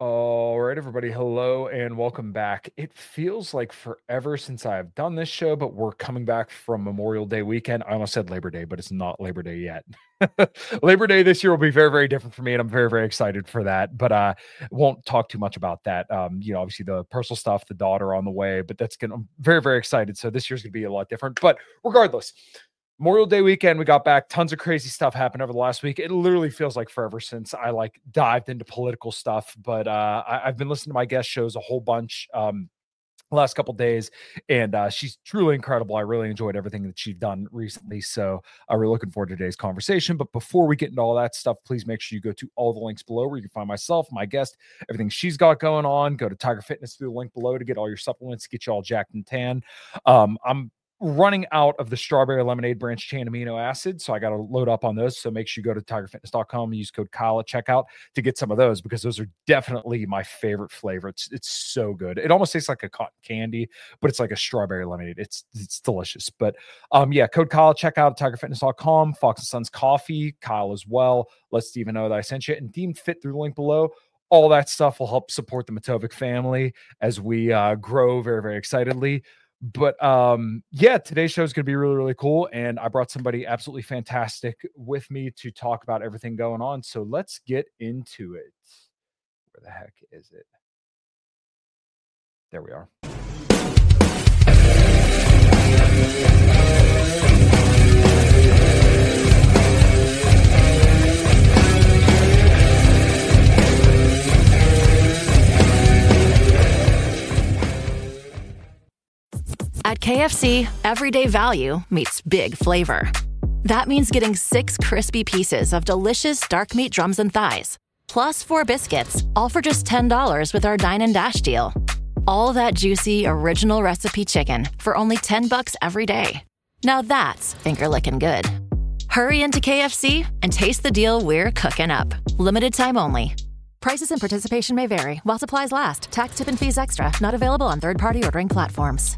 All right, everybody. Hello and welcome back. It feels like forever since I've done this show, but we're coming back from Memorial Day weekend. I almost said Labor Day, but it's not Labor Day yet. Labor Day this year will be very, very different for me, and I'm very, very excited for that. But won't talk too much about that. Obviously the personal stuff, the daughter on the way, but I'm very, very excited. So this year's gonna be a lot different. But regardless, Memorial Day weekend, we got back. Tons of crazy stuff happened over the last week. It literally feels like forever since I dived into political stuff. But I've been listening to my guest shows a whole bunch the last couple days, and she's truly incredible. I really enjoyed everything that she's done recently. So we're looking forward to today's conversation. But before we get into all that stuff, please make sure you go to all the links below where you can find myself, my guest, everything she's got going on. Go to Tiger Fitness through the link below to get all your supplements, get you all jacked and tan. I'm running out of the strawberry lemonade branch chain amino acid, so I got to load up on those. So make sure you go to tigerfitness.com and use code Kyle at checkout to get some of those, because those are definitely my favorite flavor. It's so good. It almost tastes like a cotton candy, but it's like a strawberry lemonade. It's delicious. But code Kyle at checkout at tigerfitness.com. Fox and Sons Coffee, Kyle as well. Let Steven know that I sent you, and Deemed Fit through the link below. All that stuff will help support the Matovic family as we grow very, very excitedly. But today's show is going to be really, really cool. And I brought somebody absolutely fantastic with me to talk about everything going on. So let's get into it. Where the heck is it? There we are. At KFC, everyday value meets big flavor. That means getting 6 crispy pieces of delicious dark meat drums and thighs, plus 4 biscuits, all for just $10 with our Dine and Dash deal. All that juicy, original recipe chicken for only $10 every day. Now that's finger-licking good. Hurry into KFC and taste the deal we're cooking up. Limited time only. Prices and participation may vary while supplies last. Tax, tip, and fees extra. Not available on third-party ordering platforms.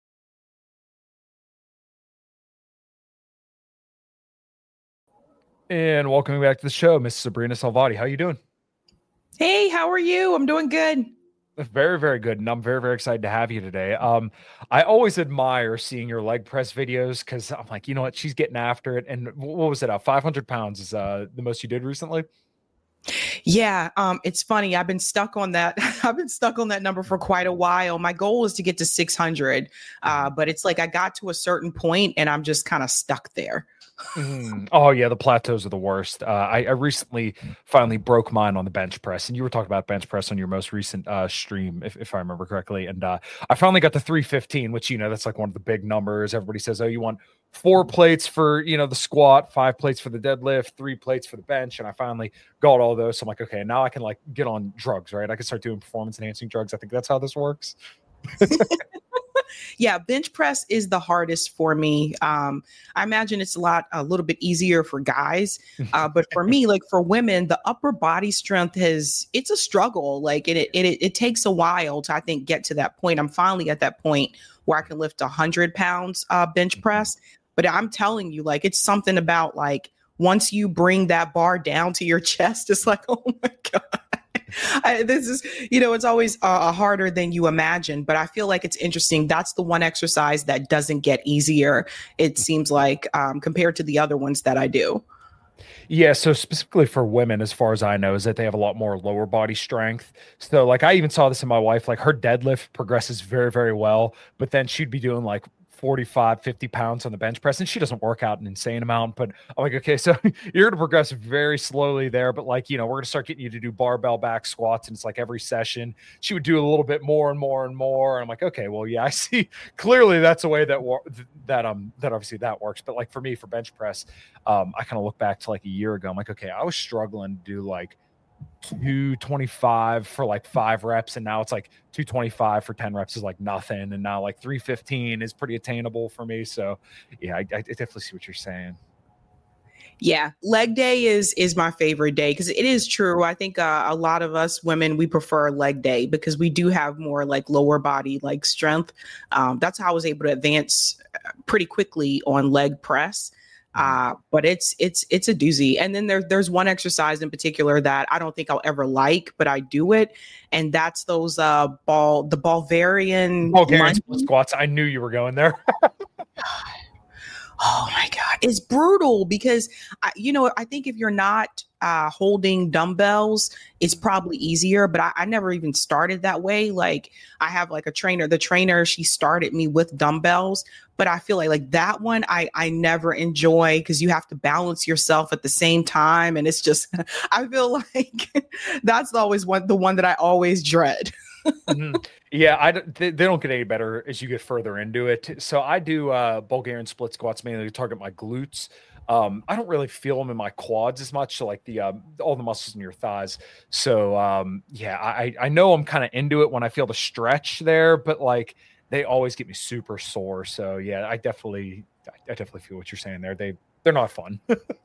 And welcome back to the show, Miss Sabrina Salvati. How you doing? Hey, how are you? I'm doing good. Very, very good. And I'm very, very excited to have you today. I always admire seeing your leg press videos, because I'm like, you know what? She's getting after it. And what was it? 500 pounds is the most you did recently? Yeah, it's funny. I've been stuck on that. I've been stuck on that number for quite a while. My goal is to get to 600, but it's like I got to a certain point and I'm just kind of stuck there. Oh yeah, the plateaus are the worst. I recently finally broke mine on the bench press, and you were talking about bench press on your most recent stream, if I remember correctly. And I finally got to 315, which, you know, that's like one of the big numbers. Everybody says, oh, you want 4 plates for, you know, the squat, 5 plates for the deadlift, 3 plates for the bench. And I finally got all those. So I'm like, okay, now I can like get on drugs, right? I can start doing performance enhancing drugs. I think that's how this works. Yeah, bench press is the hardest for me. I imagine it's a little bit easier for guys. But for me, like for women, the upper body strength it's a struggle. Like it takes a while to, I think, get to that point. I'm finally at that point where I can lift 100 pounds bench press. But I'm telling you, like, it's something about like, once you bring that bar down to your chest, it's like, oh my God. This is, you know, it's always harder than you imagine, but I feel like it's interesting. That's the one exercise that doesn't get easier, it seems like, compared to the other ones that I do. Yeah, so specifically for women, as far as I know, is that they have a lot more lower body strength. So like I even saw this in my wife, like her deadlift progresses very, very well, but then she'd be doing like 45, 50 pounds on the bench press, and she doesn't work out an insane amount. But I'm like, okay, so you're going to progress very slowly there. But like, you know, we're going to start getting you to do barbell back squats. And it's like every session she would do a little bit more and more and more. And I'm like, okay, well, yeah, I see clearly that's a way that obviously that works. But like for me, for bench press, I kind of look back to like a year ago. I'm like, okay, I was struggling to do like 225 for like 5 reps, and now it's like 225 for 10 reps is like nothing, and now like 315 is pretty attainable for me. So yeah, I definitely see what you're saying. Yeah, leg day is my favorite day, because it is true. I think a lot of us women, we prefer leg day because we do have more like lower body like strength. That's how I was able to advance pretty quickly on leg press. But it's a doozy. And then there's one exercise in particular that I don't think I'll ever like, but I do it. And that's those Bulgarian split squats. I knew you were going there. Oh my God. It's brutal because, I think if you're not holding dumbbells, it's probably easier, but I never even started that way. Like I have like the trainer, she started me with dumbbells, but I feel like that one, I never enjoy because you have to balance yourself at the same time. And it's just, I feel like that's always the one that I always dread. Mm-hmm. Yeah, they don't get any better as you get further into it. So I do Bulgarian split squats mainly to target my glutes. I don't really feel them in my quads as much, so like all the muscles in your thighs. So I know I'm kind of into it when I feel the stretch there, but like they always get me super sore. So yeah, I definitely feel what you're saying there. They're not fun.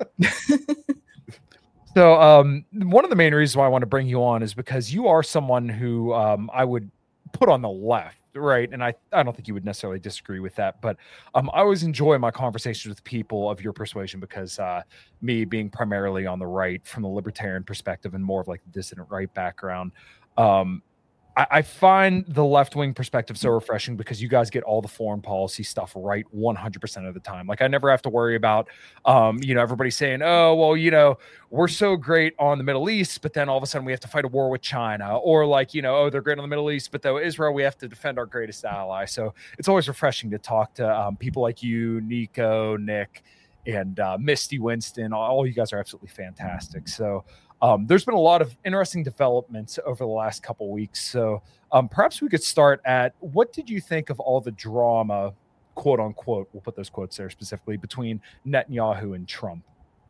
So one of the main reasons why I want to bring you on is because you are someone who I would put on the left, right? And I don't think you would necessarily disagree with that, but I always enjoy my conversations with people of your persuasion because me being primarily on the right from the libertarian perspective and more of like the dissident right background, I find the left-wing perspective so refreshing because you guys get all the foreign policy stuff right 100% of the time. Like I never have to worry about, everybody saying, oh, well, we're so great on the Middle East, but then all of a sudden we have to fight a war with China, or like, oh, they're great on the Middle East, but though Israel, we have to defend our greatest ally. So it's always refreshing to talk to people like you, Nico, Nick, and Misty Winston. All you guys are absolutely fantastic. So there's been a lot of interesting developments over the last couple of weeks. So perhaps we could start at, what did you think of all the drama, quote unquote, we'll put those quotes there specifically, between Netanyahu and Trump?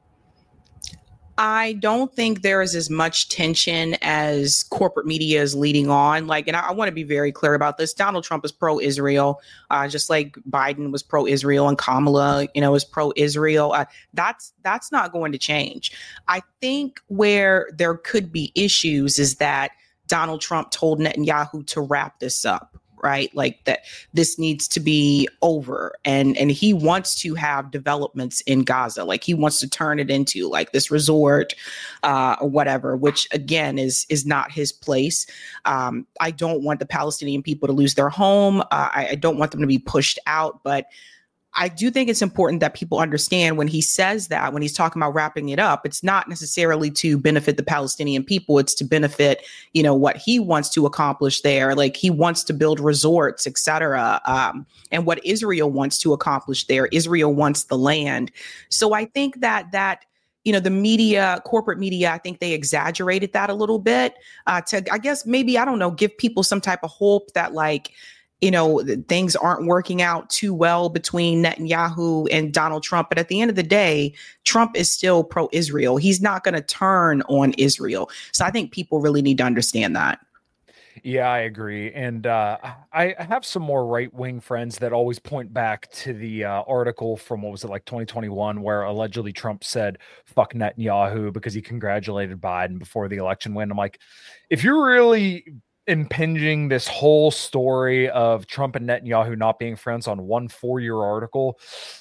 I don't think there is as much tension as corporate media is leading on. Like, and I want to be very clear about this. Donald Trump is pro-Israel, just like Biden was pro-Israel and Kamala, is pro-Israel. That's not going to change. I think where there could be issues is that Donald Trump told Netanyahu to wrap this up. Right? Like that this needs to be over. And he wants to have developments in Gaza. Like he wants to turn it into like this resort or whatever, which again is not his place. I don't want the Palestinian people to lose their home. I don't want them to be pushed out, but I do think it's important that people understand when he says that, when he's talking about wrapping it up, it's not necessarily to benefit the Palestinian people. It's to benefit, what he wants to accomplish there. Like he wants to build resorts, et cetera. And what Israel wants to accomplish there. Israel wants the land. So I think that the media, corporate media, I think they exaggerated that a little bit to, I guess, maybe, I don't know, give people some type of hope that like, things aren't working out too well between Netanyahu and Donald Trump. But at the end of the day, Trump is still pro-Israel. He's not going to turn on Israel. So I think people really need to understand that. Yeah, I agree. And I have some more right-wing friends that always point back to the article from, what was it, like 2021, where allegedly Trump said, fuck Netanyahu, because he congratulated Biden before the election win. I'm like, if you're really impinging this whole story of Trump and Netanyahu not being friends on one 4-year article,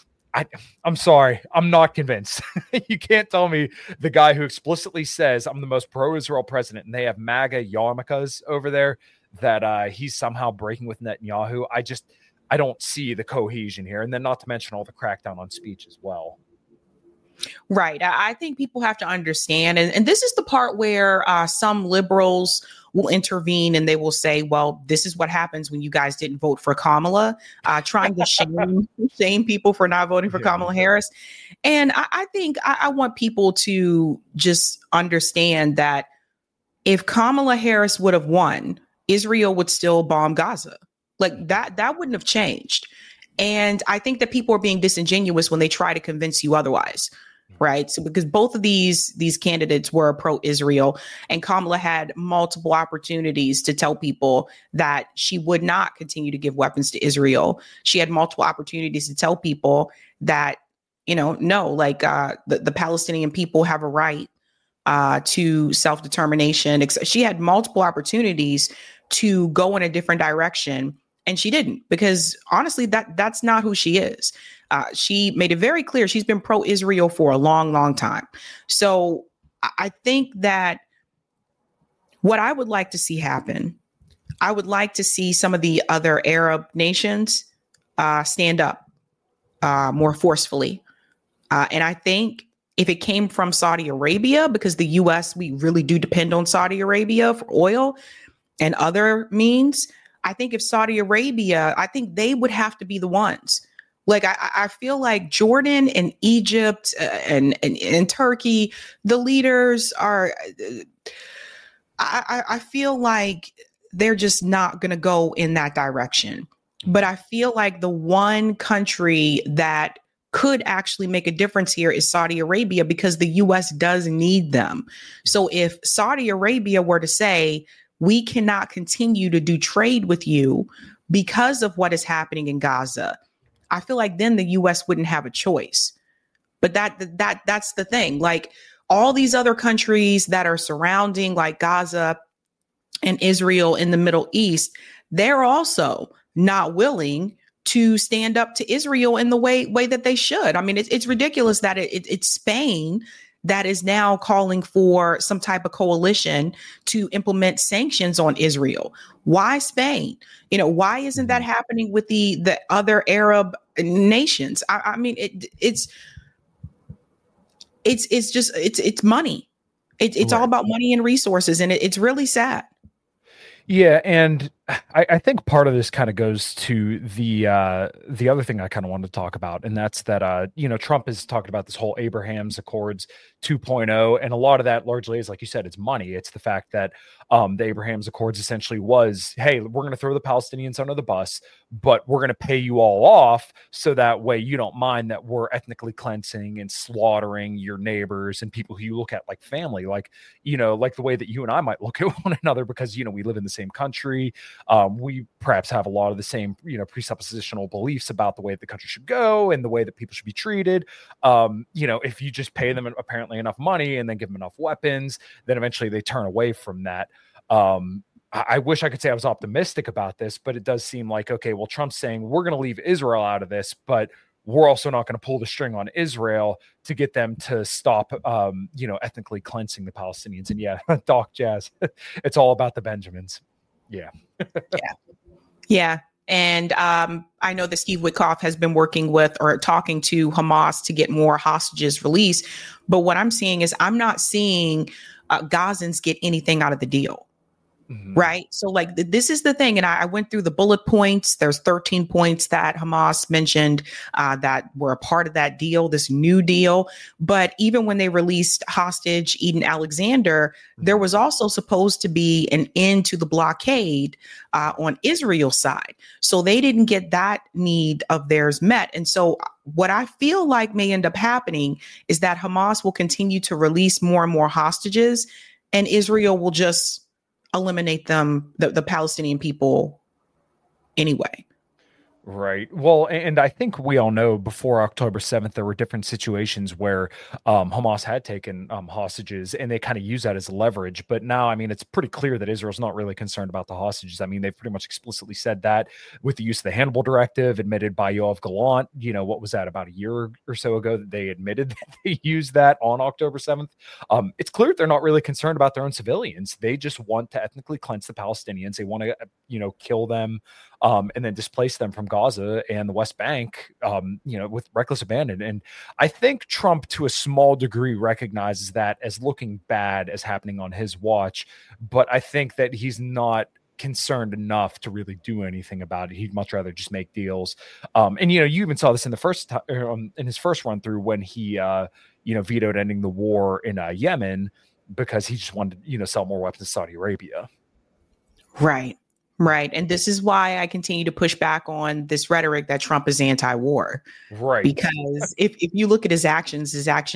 I'm sorry, I'm not convinced. You can't tell me the guy who explicitly says I'm the most pro-Israel president and they have MAGA yarmulkes over there that he's somehow breaking with Netanyahu. I don't see the cohesion here. And then not to mention all the crackdown on speech as well. Right. I think people have to understand. And this is the part where some liberals will intervene and they will say, well, this is what happens when you guys didn't vote for Kamala, trying to shame people for not voting for Kamala Harris. And I think I want people to just understand that if Kamala Harris would have won, Israel would still bomb Gaza. Like that wouldn't have changed. And I think that people are being disingenuous when they try to convince you otherwise. Right. So because both of these candidates were pro-Israel, and Kamala had multiple opportunities to tell people that she would not continue to give weapons to Israel. She had multiple opportunities to tell people that, no, like the Palestinian people have a right to self-determination. She had multiple opportunities to go in a different direction. And she didn't, because honestly, that's not who she is. She made it very clear she's been pro-Israel for a long, long time. So I think that what I would like to see happen, I would like to see some of the other Arab nations stand up more forcefully. And I think if it came from Saudi Arabia, because the U.S., we really do depend on Saudi Arabia for oil and other means. I think if Saudi Arabia, I think they would have to be the ones. Like, I feel like Jordan and Egypt and Turkey, the leaders are, I feel like they're just not going to go in that direction. But I feel like the one country that could actually make a difference here is Saudi Arabia, because the U.S. does need them. So if Saudi Arabia were to say, we cannot continue to do trade with you because of what is happening in Gaza, I feel like then the U.S. wouldn't have a choice. But that's the thing. Like, all these other countries that are surrounding, like Gaza and Israel in the Middle East, they're also not willing to stand up to Israel in the way that they should. I mean, it's ridiculous that it's Spain that is now calling for some type of coalition to implement sanctions on Israel. Why Spain? Why isn't that happening with the other Arab nations? I mean, it's money. It's all about money and resources, and it's really sad. Yeah, and I think part of this kind of goes to the other thing I kind of wanted to talk about, and that's that Trump is talking about this whole Abraham's Accords 2.0, and a lot of that largely is, like you said, it's money. It's the fact that the Abraham's Accords essentially was, hey, we're going to throw the Palestinians under the bus, but we're going to pay you all off so that way you don't mind that we're ethnically cleansing and slaughtering your neighbors and people who you look at like family, like the way that you and I might look at one another, because we live in the same country. We perhaps have a lot of the same, presuppositional beliefs about the way that the country should go and the way that people should be treated. If you just pay them apparently enough money and then give them enough weapons, then eventually they turn away from that. I wish I could say I was optimistic about this, but it does seem like, okay, well, Trump's saying we're going to leave Israel out of this, but we're also not going to pull the string on Israel to get them to stop, ethnically cleansing the Palestinians. And yeah, Doc Jazz, it's all about the Benjamins. Yeah. Yeah. And I know that Steve Witkoff has been working with or talking to Hamas to get more hostages released. But what I'm seeing is I'm not seeing Gazans get anything out of the deal. Mm-hmm. Right. So like this is the thing. And I went through the bullet points. There's 13 points that Hamas mentioned that were a part of that deal, this new deal. But even when they released hostage Eden Alexander, there was also supposed to be an end to the blockade on Israel's side. So they didn't get that need of theirs met. And so what I feel like may end up happening is that Hamas will continue to release more and more hostages, and Israel will just eliminate them, the Palestinian people anyway. Right. Well, and I think we all know before October 7th, there were different situations where Hamas had taken hostages, and they kind of use that as leverage. But now, I mean, it's pretty clear that Israel's not really concerned about the hostages. I mean, they've pretty much explicitly said that with the use of the Hannibal Directive admitted by Yoav Gallant. What was that, about a year or so ago, that they admitted that they used that on October 7th. It's clear they're not really concerned about their own civilians. They just want to ethnically cleanse the Palestinians. They want to, kill them and then displace them from Gaza and the West Bank, with reckless abandon. And I think Trump, to a small degree, recognizes that as looking bad as happening on his watch. But I think that he's not concerned enough to really do anything about it. He'd much rather just make deals. And you even saw this in the first in his first run through when he vetoed ending the war in Yemen, because he just wanted to sell more weapons to Saudi Arabia. Right. And this is why I continue to push back on this rhetoric that Trump is anti-war. Right. Because if you look at his actions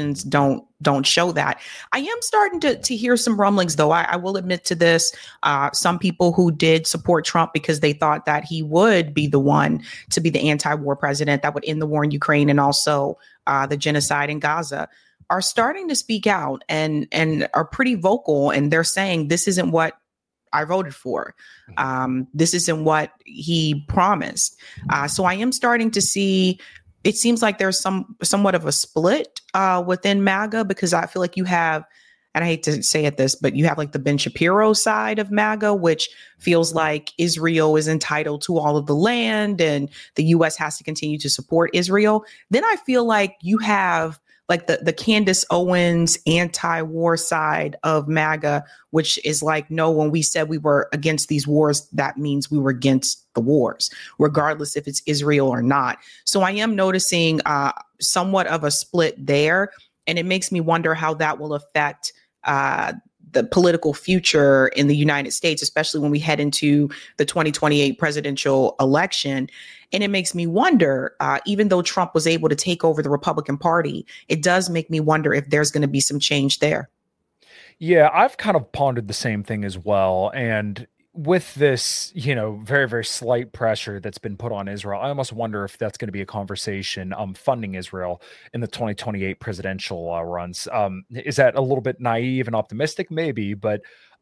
don't show that. I am starting to hear some rumblings, though. I will admit to this. Some people who did support Trump because they thought that he would be the one to be the anti-war president that would end the war in Ukraine and also the genocide in Gaza are starting to speak out and are pretty vocal. And they're saying this isn't what I voted for. This isn't what he promised. So I am starting to see it seems like there's somewhat of a split within MAGA, because I feel like you have, and I hate to say it this, but you have like the Ben Shapiro side of MAGA, which feels like Israel is entitled to all of the land and the U.S. has to continue to support Israel. Then I feel like you have like the Candace Owens anti-war side of MAGA, which is like, no, when we said we were against these wars, that means we were against the wars, regardless if it's Israel or not. So I am noticing somewhat of a split there. And it makes me wonder how that will affect the political future in the United States, especially when we head into the 2028 presidential election. And it makes me wonder, even though Trump was able to take over the Republican Party, it does make me wonder if there's going to be some change there. Yeah, I've kind of pondered the same thing as well. And with this, very, very slight pressure that's been put on Israel, I almost wonder if that's going to be a conversation funding Israel in the 2028 presidential runs. Is that a little bit naive and optimistic? Maybe, but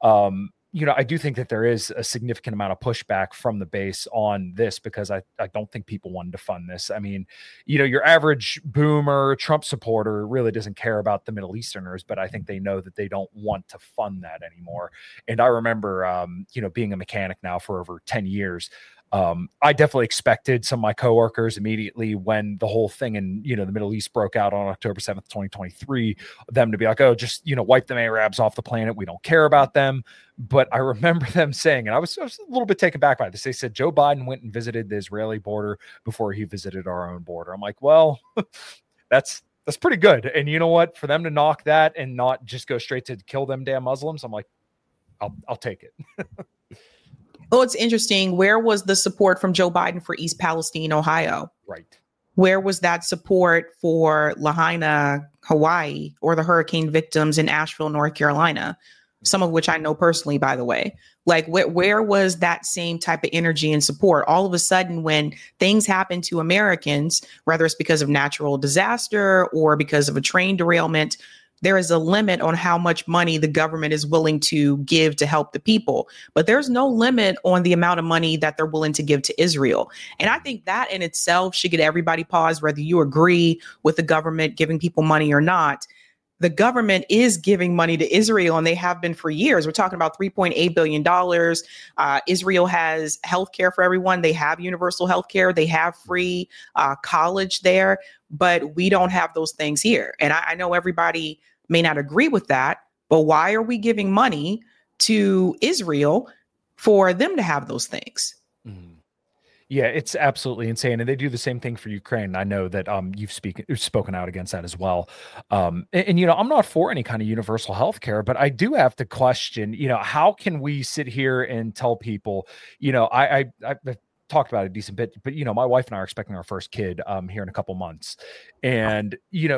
I do think that there is a significant amount of pushback from the base on this, because I don't think people wanted to fund this. I mean, your average boomer Trump supporter really doesn't care about the Middle Easterners, but I think they know that they don't want to fund that anymore. And I remember, being a mechanic now for over 10 years, I definitely expected some of my coworkers immediately when the whole thing in, the Middle East broke out on October 7th, 2023, them to be like, oh, just, wipe them Arabs off the planet. We don't care about them. But I remember them saying, and I was a little bit taken back by this. They said Joe Biden went and visited the Israeli border before he visited our own border. I'm like, well, that's pretty good. And you know what? For them to knock that and not just go straight to kill them damn Muslims, I'm like, I'll take it. Oh, it's interesting. Where was the support from Joe Biden for East Palestine, Ohio? Right. Where was that support for Lahaina, Hawaii, or the hurricane victims in Asheville, North Carolina? Some of which I know personally, by the way. Like, where was that same type of energy and support? All of a sudden, when things happen to Americans, whether it's because of natural disaster or because of a train derailment, there is a limit on how much money the government is willing to give to help the people. But there's no limit on the amount of money that they're willing to give to Israel. And I think that in itself should get everybody pause, whether you agree with the government giving people money or not. The government is giving money to Israel, and they have been for years. We're talking about $3.8 billion. Israel has healthcare for everyone. They have universal healthcare. They have free college there, but we don't have those things here. And I know everybody may not agree with that, but why are we giving money to Israel for them to have those things? Mm. Yeah, it's absolutely insane. And they do the same thing for Ukraine. I know that you've spoken out against that as well. And I'm not for any kind of universal health care, but I do have to question, how can we sit here and tell people, I've talked about it a decent bit, but, my wife and I are expecting our first kid here in a couple months. And,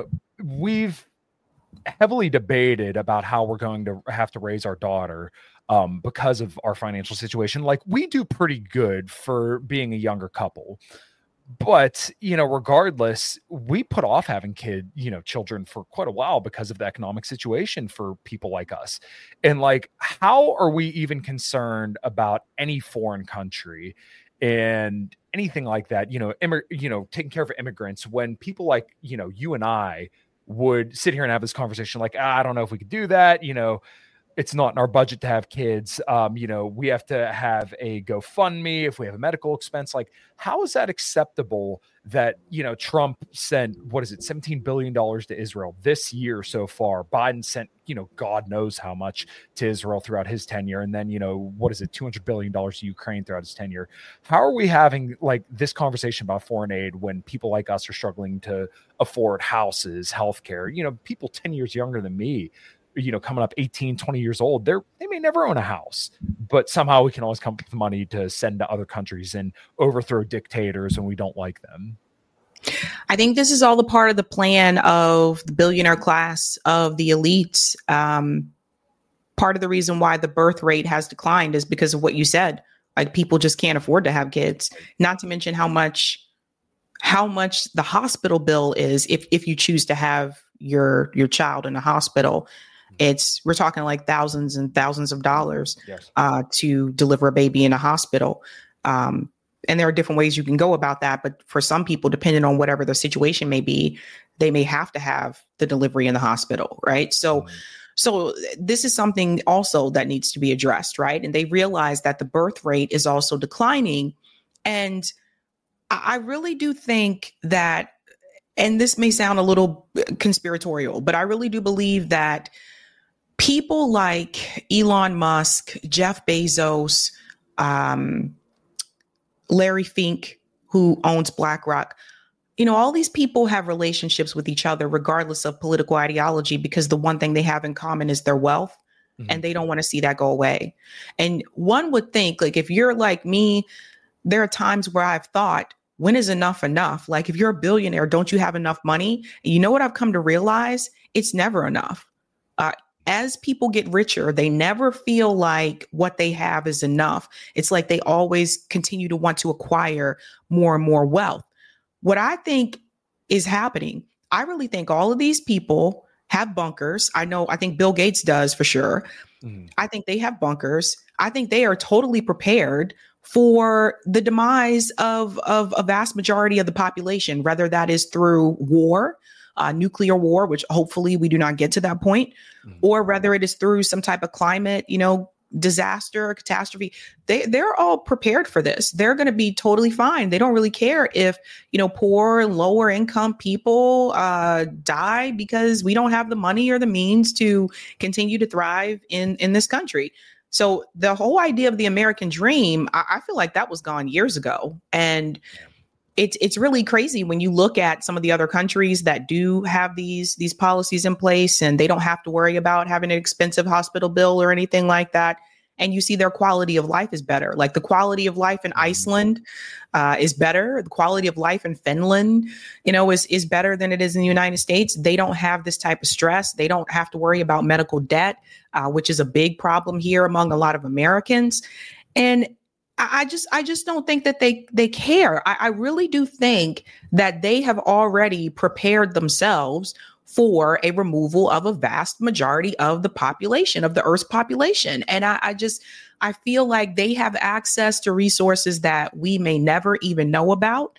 we've heavily debated about how we're going to have to raise our daughter because of our financial situation. Like, we do pretty good for being a younger couple, but, regardless, we put off having children for quite a while because of the economic situation for people like us. And like, how are we even concerned about any foreign country and anything like that, taking care of immigrants, when people like, you and I would sit here and have this conversation like, I don't know if we could do that. It's not in our budget to have kids. We have to have a GoFundMe if we have a medical expense. Like, how is that acceptable that, Trump sent, $17 billion to Israel this year so far? Biden sent, God knows how much to Israel throughout his tenure. And then, $200 billion to Ukraine throughout his tenure. How are we having like this conversation about foreign aid when people like us are struggling to afford houses, healthcare? People 10 years younger than me, coming up 18, 20 years old, they may never own a house, but somehow we can always come up with money to send to other countries and overthrow dictators when we don't like them. I think this is all the part of the plan of the billionaire class, of the elites. Part of the reason why the birth rate has declined is because of what you said. Like, people just can't afford to have kids, not to mention how much the hospital bill is if you choose to have your child in a hospital. We're talking like thousands and thousands of dollars. Yes. To deliver a baby in a hospital. And there are different ways you can go about that. But for some people, depending on whatever the situation may be, they may have to have the delivery in the hospital, right? So this is something also that needs to be addressed, right? And they realize that the birth rate is also declining. And I really do think that, and this may sound a little conspiratorial, but I really do believe that people like Elon Musk, Jeff Bezos, Larry Fink, who owns BlackRock, all these people have relationships with each other, regardless of political ideology, because the one thing they have in common is their wealth, and they don't want to see that go away. And one would think, like, if you're like me, there are times where I've thought, when is enough enough? Like, if you're a billionaire, don't you have enough money? You know what I've come to realize? It's never enough. As people get richer, they never feel like what they have is enough. It's like they always continue to want to acquire more and more wealth. What I think is happening, I really think all of these people have bunkers. I think Bill Gates does for sure. I think they have bunkers. I think they are totally prepared for the demise of a vast majority of the population, whether that is through war, nuclear war, which hopefully we do not get to that point, or whether it is through some type of climate, disaster or catastrophe. They're all prepared for this. They're going to be totally fine. They don't really care if, poor, lower income people die because we don't have the money or the means to continue to thrive in this country. So the whole idea of the American dream, I feel like that was gone years ago. And it's really crazy when you look at some of the other countries that do have these policies in place, and they don't have to worry about having an expensive hospital bill or anything like that. And you see their quality of life is better. Like the quality of life in Iceland is better. The quality of life in Finland, is better than it is in the United States. They don't have this type of stress. They don't have to worry about medical debt, which is a big problem here among a lot of Americans. And I just don't think that they care. I really do think that they have already prepared themselves for a removal of a vast majority of the population, of the Earth's population. And I feel like they have access to resources that we may never even know about.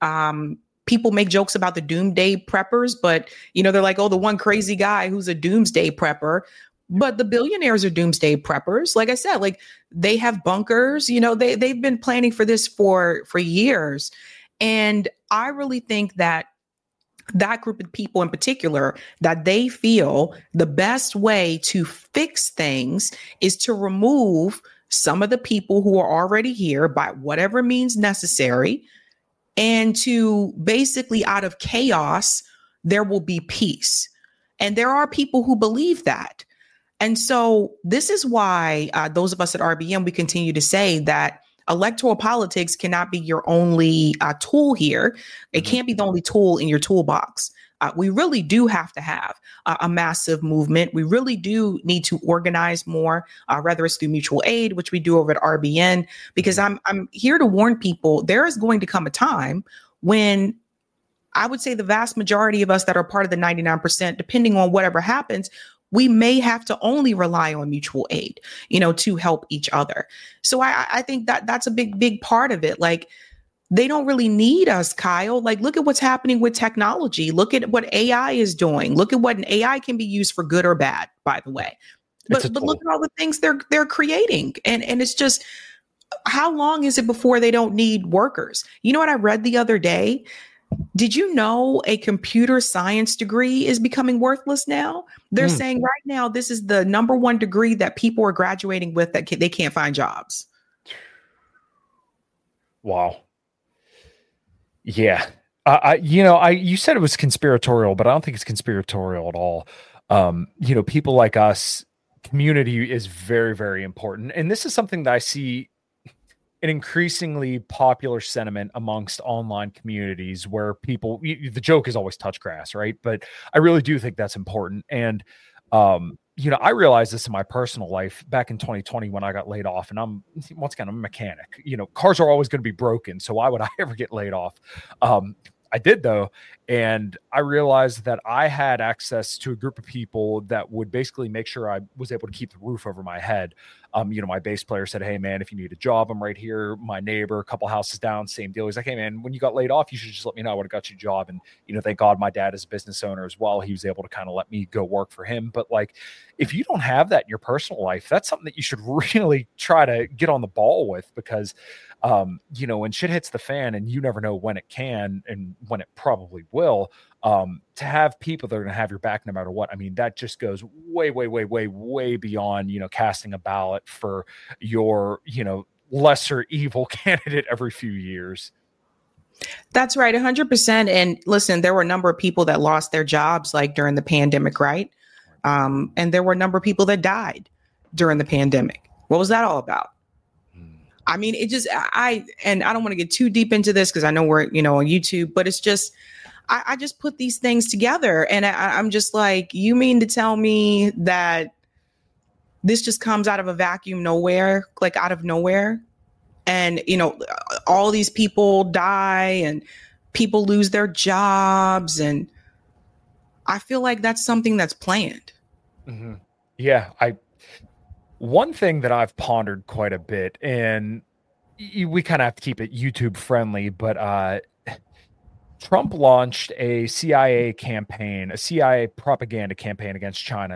People make jokes about the doomsday preppers, but they're like, oh, the one crazy guy who's a doomsday prepper. But the billionaires are doomsday preppers. Like I said, like they have bunkers, they've been planning for this for years. And I really think that group of people in particular, that they feel the best way to fix things is to remove some of the people who are already here by whatever means necessary, and to basically, out of chaos, there will be peace. And there are people who believe that. And so this is why those of us at RBM, we continue to say that electoral politics cannot be your only tool here. It can't be the only tool in your toolbox. We really do have to have a massive movement. We really do need to organize more, whether it's through mutual aid, which we do over at RBN, because I'm here to warn people, there is going to come a time when I would say the vast majority of us that are part of the 99%, depending on whatever happens, we may have to only rely on mutual aid, to help each other. So I think that's a big part of it. Like, they don't really need us, Kyle. Like, look at what's happening with technology. Look at what AI is doing. Look at what an AI can be used for, good or bad, by the way. But look at all the things they're creating. And it's just, how long is it before they don't need workers? You know what I read the other day? Did you know a computer science degree is becoming worthless now? They're saying right now, this is the number one degree that people are graduating with that they can't find jobs. Wow. Yeah. You said it was conspiratorial, but I don't think it's conspiratorial at all. People like us, community is very, very important. And this is something that I see an increasingly popular sentiment amongst online communities, where people, the joke is always touch grass, right? But I really do think that's important. And, I realized this in my personal life back in 2020 when I got laid off, and I'm a mechanic. Cars are always going to be broken. So why would I ever get laid off? I did though. And I realized that I had access to a group of people that would basically make sure I was able to keep the roof over my head. My bass player said, "Hey man, if you need a job, I'm right here." My neighbor, a couple houses down, same deal. He's like, "Hey man, when you got laid off, you should just let me know. I would have got you a job." And, thank God my dad is a business owner as well. He was able to kind of let me go work for him. But like, if you don't have that in your personal life, that's something that you should really try to get on the ball with, because when shit hits the fan, and you never know when it can and when it probably will, to have people that are going to have your back no matter what. I mean, that just goes way, way, way, way, way beyond, casting a ballot for your, lesser evil candidate every few years. That's right. 100%. And listen, there were a number of people that lost their jobs like during the pandemic, right? And there were a number of people that died during the pandemic. What was that all about? I mean, I don't want to get too deep into this because I know we're, on YouTube, but it's just, I just put these things together, and I'm just like, you mean to tell me that this just comes out of a vacuum like out of nowhere? And, all these people die and people lose their jobs. And I feel like that's something that's planned. Mm-hmm. Yeah. One thing that I've pondered quite a bit, and we kind of have to keep it YouTube friendly, but Trump launched a CIA propaganda campaign against China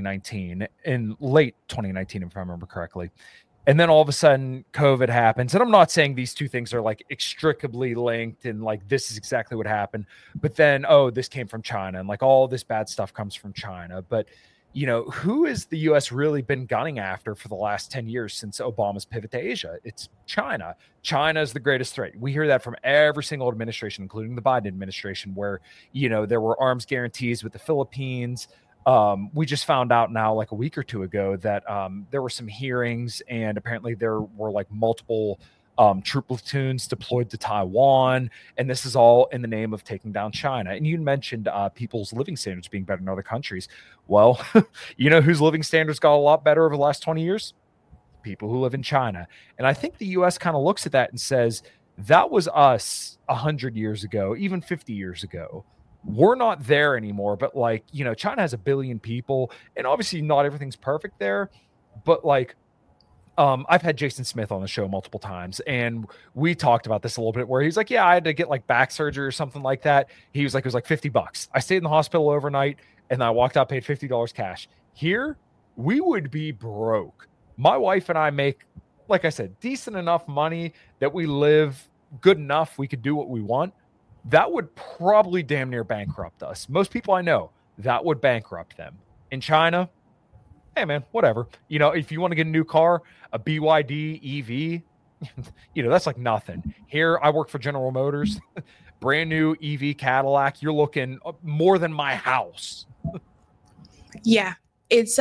in late 2019, if I remember correctly. And then all of a sudden COVID happens. And I'm not saying these two things are like inextricably linked and like this is exactly what happened, but then, this came from China, and like all this bad stuff comes from China. But who has the U.S. really been gunning after for the last 10 years since Obama's pivot to Asia? It's China. China is the greatest threat. We hear that from every single administration, including the Biden administration, where, there were arms guarantees with the Philippines. We just found out now, like a week or two ago, that there were some hearings, and apparently there were like multiple troop platoons deployed to Taiwan, and this is all in the name of taking down China. And you mentioned people's living standards being better in other countries. Well, whose living standards got a lot better over the last 20 years? People who live in China. And I think the U.S. kind of looks at that and says, that was us 100 years ago, even 50 years ago. We're not there anymore. But like, China has 1 billion people, and obviously not everything's perfect there, but like, I've had Jason Smith on the show multiple times, and we talked about this a little bit, where he's like, yeah, I had to get like back surgery or something like that. He was like, it was like $50. I stayed in the hospital overnight, and I walked out, paid $50 cash. Here, we would be broke. My wife and I make, like I said, decent enough money that we live good enough. We could do what we want. That would probably damn near bankrupt us. Most people I know, that would bankrupt them. In China, hey man, whatever. If you want to get a new car, a BYD EV, that's like nothing. Here, I work for General Motors, brand new EV Cadillac. You're looking more than my house. Yeah, it's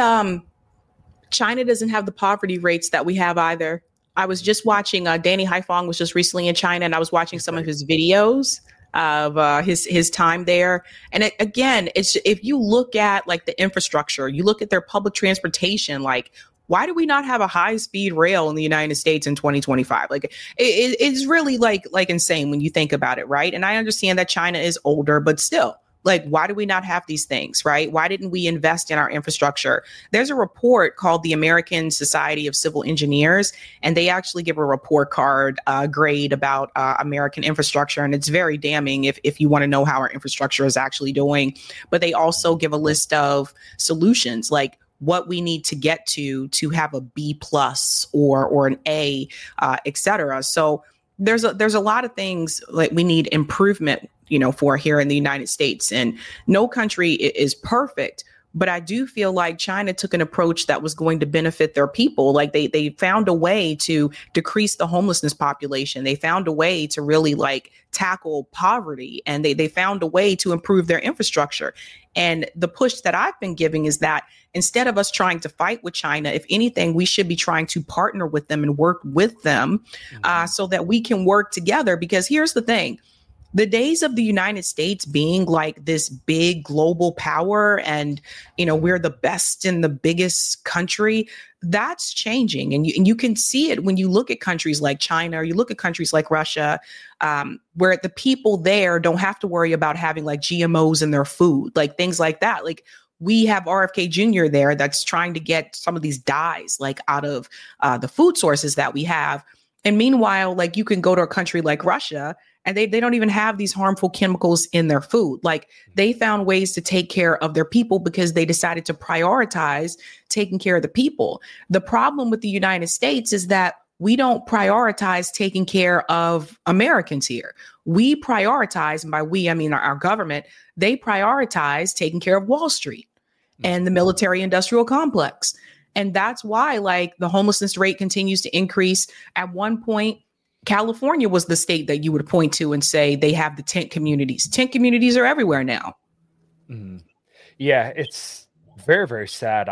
China doesn't have the poverty rates that we have either. I was just watching Danny Haifong was just recently in China, and I was watching some of his videos of his time there. And again, it's, if you look at like the infrastructure, you look at their public transportation, like, why do we not have a high-speed rail in the United States in 2025? Like, it's really like insane when you think about it, right? And I understand that China is older, but still, like, why do we not have these things, right? Why didn't we invest in our infrastructure? There's a report called the American Society of Civil Engineers, and they actually give a report card grade about American infrastructure. And it's very damning if you want to know how our infrastructure is actually doing. But they also give a list of solutions, like what we need to get to have a B+ or an A, et cetera. So there's a lot of things like we need improvement, for here in the United States, and no country is perfect. But I do feel like China took an approach that was going to benefit their people. Like they found a way to decrease the homelessness population. They found a way to really like tackle poverty, and they found a way to improve their infrastructure. And the push that I've been giving is that instead of us trying to fight with China, if anything, we should be trying to partner with them and work with them so that we can work together. Because here's the thing. The days of the United States being like this big global power and, we're the best and the biggest country, that's changing. And you can see it when you look at countries like China, or you look at countries like Russia, where the people there don't have to worry about having like GMOs in their food, like things like that. Like we have RFK Jr. there that's trying to get some of these dyes like out of the food sources that we have. And meanwhile, like you can go to a country like Russia and they don't even have these harmful chemicals in their food. Like they found ways to take care of their people because they decided to prioritize taking care of the people. The problem with the United States is that we don't prioritize taking care of Americans here. We prioritize, and by we, I mean our government, they prioritize taking care of Wall Street and the military industrial complex. And that's why like the homelessness rate continues to increase. At one point, California was the state that you would point to and say they have the tent communities. Tent communities are everywhere now. Mm-hmm. Yeah, it's very, very sad.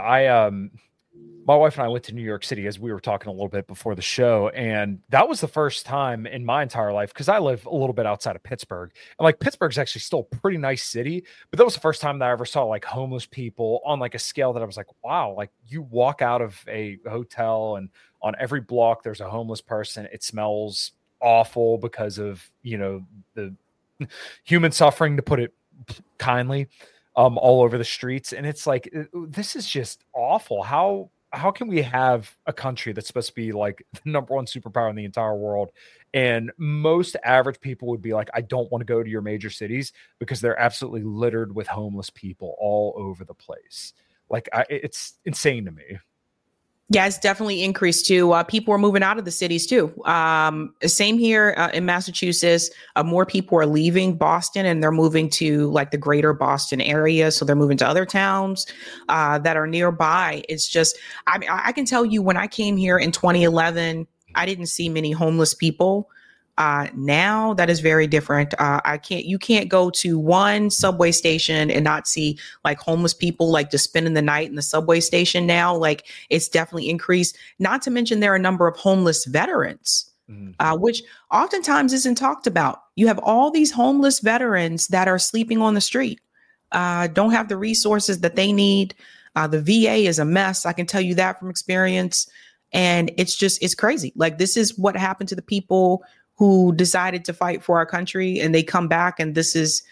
My wife and I went to New York City, as we were talking a little bit before the show. And that was the first time in my entire life, because I live a little bit outside of Pittsburgh. And like Pittsburgh's actually still a pretty nice city, but that was the first time that I ever saw like homeless people on like a scale that I was like, wow, like you walk out of a hotel and on every block there's a homeless person. It smells awful because of, the human suffering, to put it kindly, all over the streets. And it's like, this is just awful. How can we have a country that's supposed to be like the number one superpower in the entire world? And most average people would be like, I don't want to go to your major cities because they're absolutely littered with homeless people all over the place. Like it's insane to me. Yeah, it's definitely increased too. People are moving out of the cities too. Same here in Massachusetts. More people are leaving Boston and they're moving to like the greater Boston area. So they're moving to other towns that are nearby. It's just, I can tell you when I came here in 2011, I didn't see many homeless people. Now that is very different. You can't go to one subway station and not see like homeless people like just spending the night in the subway station now. Like it's definitely increased. Not to mention there are a number of homeless veterans, which oftentimes isn't talked about. You have all these homeless veterans that are sleeping on the street, don't have the resources that they need. The VA is a mess. I can tell you that from experience. And it's crazy. Like this is what happened to the people who decided to fight for our country, and they come back and this is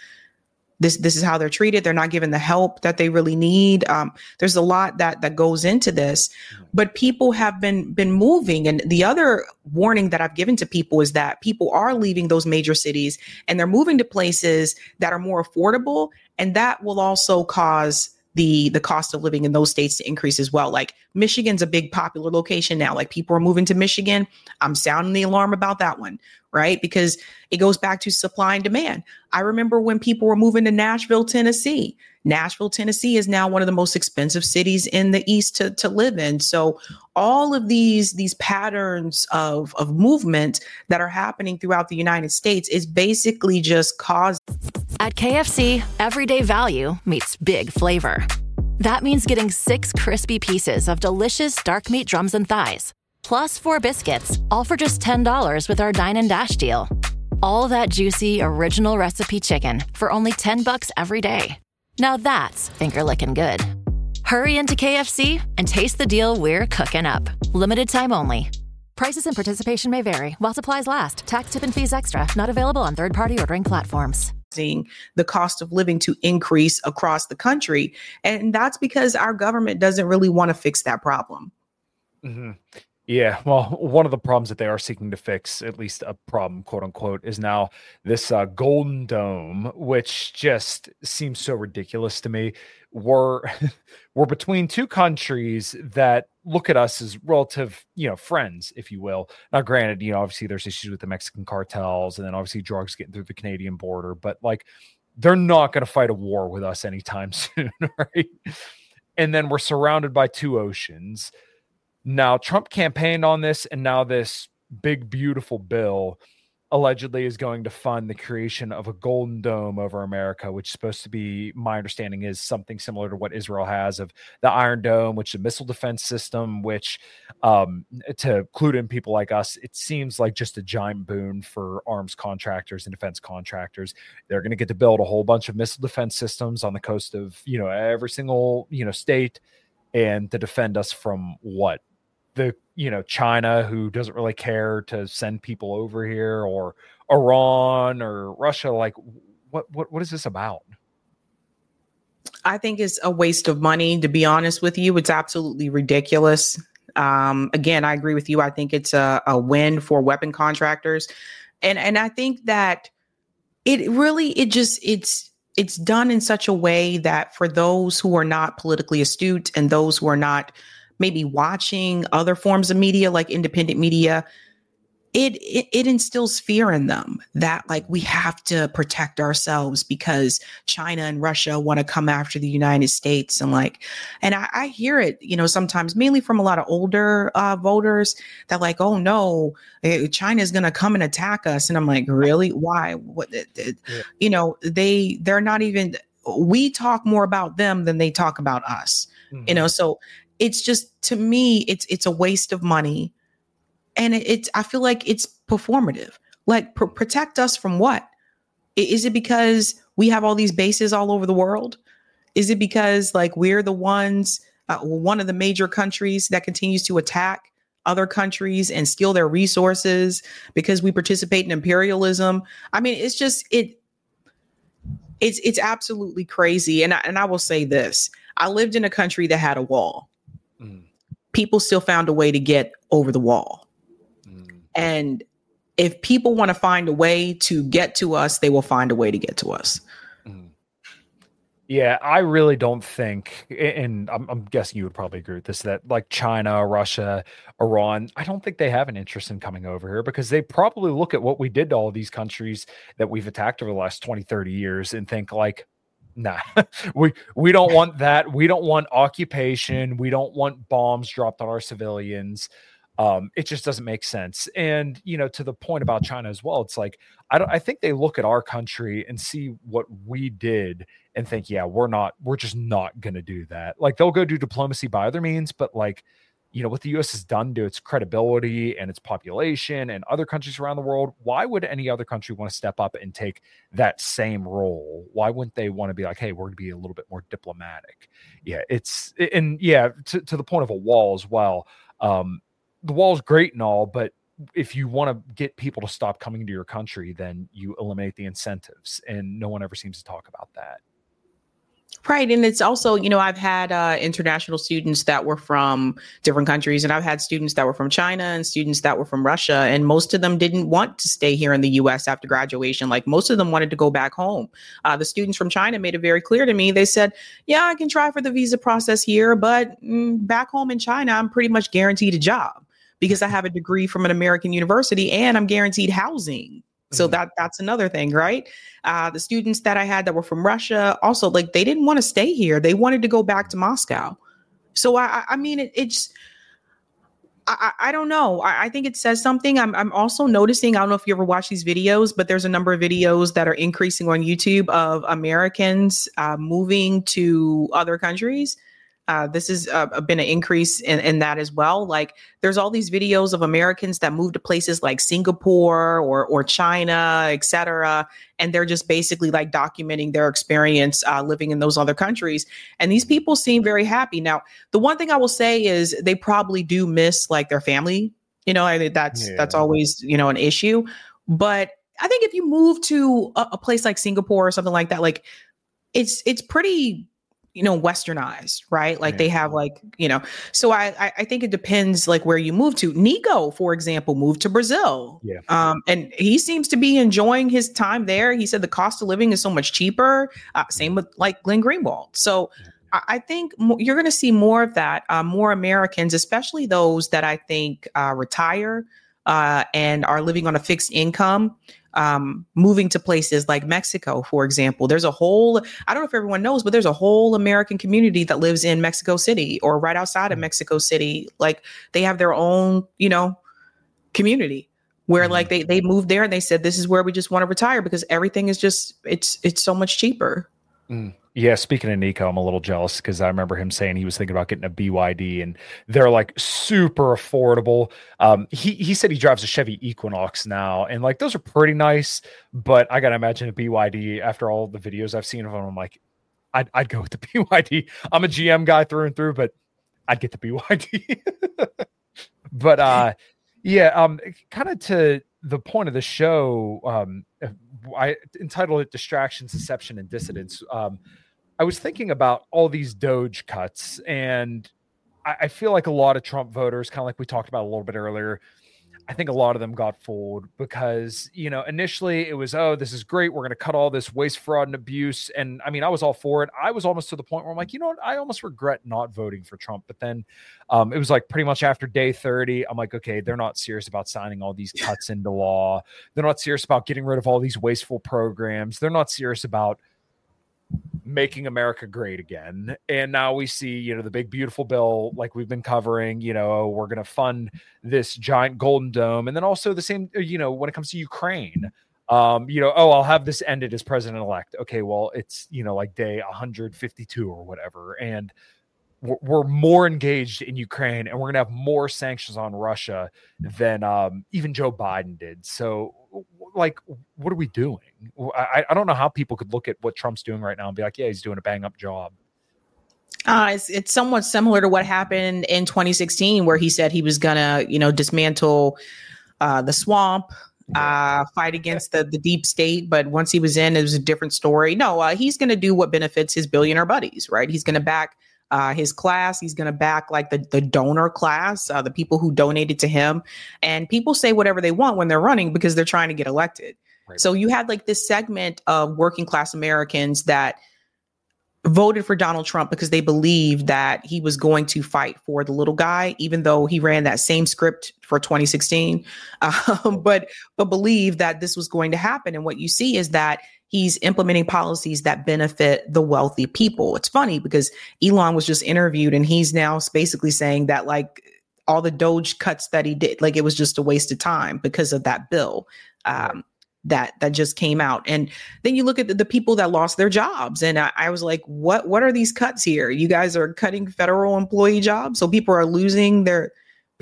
how they're treated. They're not given the help that they really need. There's a lot that goes into this, but people have been moving. And the other warning that I've given to people is that people are leaving those major cities and they're moving to places that are more affordable. And that will also cause the cost of living in those states to increase as well. Like Michigan's a big popular location now. Like people are moving to Michigan. I'm sounding the alarm about that one, right? Because it goes back to supply and demand. I remember when people were moving to Nashville, Tennessee. Nashville, Tennessee is now one of the most expensive cities in the East to live in. So all of these patterns of movement that are happening throughout the United States is basically just caused. At KFC, everyday value meets big flavor. That means getting 6 crispy pieces of delicious dark meat drums and thighs, plus 4 biscuits, all for just $10 with our Dine and Dash deal. All that juicy, original recipe chicken for only $10 every day. Now that's finger-licking good. Hurry into KFC and taste the deal we're cooking up. Limited time only. Prices and participation may vary while supplies last. Tax, tip, and fees extra. Not available on third-party ordering platforms. The cost of living to increase across the country. And that's because our government doesn't really want to fix that problem. Mm-hmm. Yeah, well, one of the problems that they are seeking to fix, at least a problem, quote unquote, is now this Golden Dome, which just seems so ridiculous to me. We're between two countries that look at us as relative, friends, if you will. Now, granted, obviously there's issues with the Mexican cartels, and then obviously drugs getting through the Canadian border, but like they're not going to fight a war with us anytime soon, right? And then we're surrounded by two oceans. Now, Trump campaigned on this, and now this big, beautiful bill allegedly is going to fund the creation of a golden dome over America, which is supposed to be, my understanding is something similar to what Israel has of the Iron Dome, which is a missile defense system, which to clued in people like us, it seems like just a giant boon for arms contractors and defense contractors. They're going to get to build a whole bunch of missile defense systems on the coast of, every single, state, and to defend us from what? The China, who doesn't really care to send people over here, or Iran or Russia. Like what is this about? I think it's a waste of money, to be honest with you. It's absolutely ridiculous. Again, I agree with you. I think it's a win for weapon contractors. And I think that it's done in such a way that for those who are not politically astute and those who are not maybe watching other forms of media like independent media, it instills fear in them that like we have to protect ourselves because China and Russia want to come after the United States. And I hear it, sometimes mainly from a lot of older voters that like, oh no, China is going to come and attack us. And I'm like, really? Why? What? They're not even, we talk more about them than they talk about us, so it's just, to me, it's a waste of money. And I feel like it's performative. Like protect us from what? Is it because we have all these bases all over the world? Is it because like we're the ones, one of the major countries that continues to attack other countries and steal their resources because we participate in imperialism? I mean, it's just, it's absolutely crazy. And I will say this, I lived in a country that had a wall. People still found a way to get over the wall. And if people want to find a way to get to us, they will find a way to get to us. Yeah, I really don't think, and I'm guessing you would probably agree with this, that like China, Russia, Iran, I don't think they have an interest in coming over here because they probably look at what we did to all of these countries that we've attacked over the last 20, 30 years and think like, nah, we don't want that. We don't want occupation. We don't want bombs dropped on our civilians. It just doesn't make sense. And, to the point about China as well, it's like, I think they look at our country and see what we did and think, yeah, we're just not going to do that. Like they'll go do diplomacy by other means, but like, what the U.S. has done to its credibility and its population and other countries around the world, why would any other country want to step up and take that same role? Why wouldn't they want to be like, hey, we're going to be a little bit more diplomatic? Yeah, to the point of a wall as well. The wall is great and all, but if you want to get people to stop coming to your country, then you eliminate the incentives, and no one ever seems to talk about that. Right. And it's also, I've had international students that were from different countries, and I've had students that were from China and students that were from Russia. And most of them didn't want to stay here in the U.S. after graduation. Like most of them wanted to go back home. The students from China made it very clear to me. They said, yeah, I can try for the visa process here, but back home in China, I'm pretty much guaranteed a job because I have a degree from an American university and I'm guaranteed housing. So that's another thing, right? The students that I had that were from Russia also, like, they didn't want to stay here. They wanted to go back to Moscow. So I mean, I don't know. I think it says something. I'm also noticing, I don't know if you ever watch these videos, but there's a number of videos that are increasing on YouTube of Americans moving to other countries. This has been an increase in that as well. Like there's all these videos of Americans that move to places like Singapore or China, et cetera. And they're just basically like documenting their experience living in those other countries. And these people seem very happy. Now, the one thing I will say is they probably do miss like their family. I think that's always, an issue. But I think if you move to a place like Singapore or something like that, like it's pretty westernized, right? Like they have like, so I think it depends like where you move to. Nico, for example, moved to Brazil. Yeah. And he seems to be enjoying his time there. He said the cost of living is so much cheaper. Same with like Glenn Greenwald. So I think you're going to see more of that, more Americans, especially those that I think retire and are living on a fixed income. Moving to places like Mexico, for example. There's a whole, I don't know if everyone knows, but there's a whole American community that lives in Mexico City or right outside of Mexico City. Like they have their own, community where like they moved there and they said, this is where we just want to retire because everything is just, it's so much cheaper. Yeah, speaking of Nico, I'm a little jealous because I remember him saying he was thinking about getting a BYD and they're like super affordable. He said he drives a Chevy Equinox now, and like those are pretty nice, but I gotta imagine a BYD after all the videos I've seen of them. I'm like, I'd go with the BYD. I'm a GM guy through and through, but I'd get the BYD. But kind of to the point of the show, I entitled it Distractions, Deception, and Dissidence. I was thinking about all these Doge cuts, and I feel like a lot of Trump voters, kind of like we talked about a little bit earlier, I think a lot of them got fooled because, initially it was, oh, this is great. We're going to cut all this waste, fraud, and abuse. And I mean, I was all for it. I was almost to the point where I'm like, you know what? I almost regret not voting for Trump. But then it was like pretty much after day 30, I'm like, okay, they're not serious about signing all these cuts into law. They're not serious about getting rid of all these wasteful programs. They're not serious about making America great again. And now we see, the big, beautiful bill, like we've been covering, we're going to fund this giant golden dome. And then also the same, when it comes to Ukraine, I'll have this ended as president-elect. Okay, well, it's, like day 152 or whatever. And we're more engaged in Ukraine, and we're going to have more sanctions on Russia than even Joe Biden did. So, like, what are we doing? I don't know how people could look at what Trump's doing right now and be like, yeah, he's doing a bang-up job. It's somewhat similar to what happened in 2016, where he said he was going to, dismantle the swamp, fight against the deep state. But once he was in, it was a different story. No, he's going to do what benefits his billionaire buddies, right? He's going to back his class. He's going to back like the donor class, the people who donated to him. And people say whatever they want when they're running because they're trying to get elected. Right. So you had like this segment of working class Americans that voted for Donald Trump because they believed that he was going to fight for the little guy, even though he ran that same script for 2016, but believed that this was going to happen. And what you see is that he's implementing policies that benefit the wealthy people. It's funny because Elon was just interviewed and he's now basically saying that like all the Doge cuts that he did, like it was just a waste of time because of that bill that just came out. And then you look at the people that lost their jobs. And I was like, what are these cuts here? You guys are cutting federal employee jobs. So people are losing their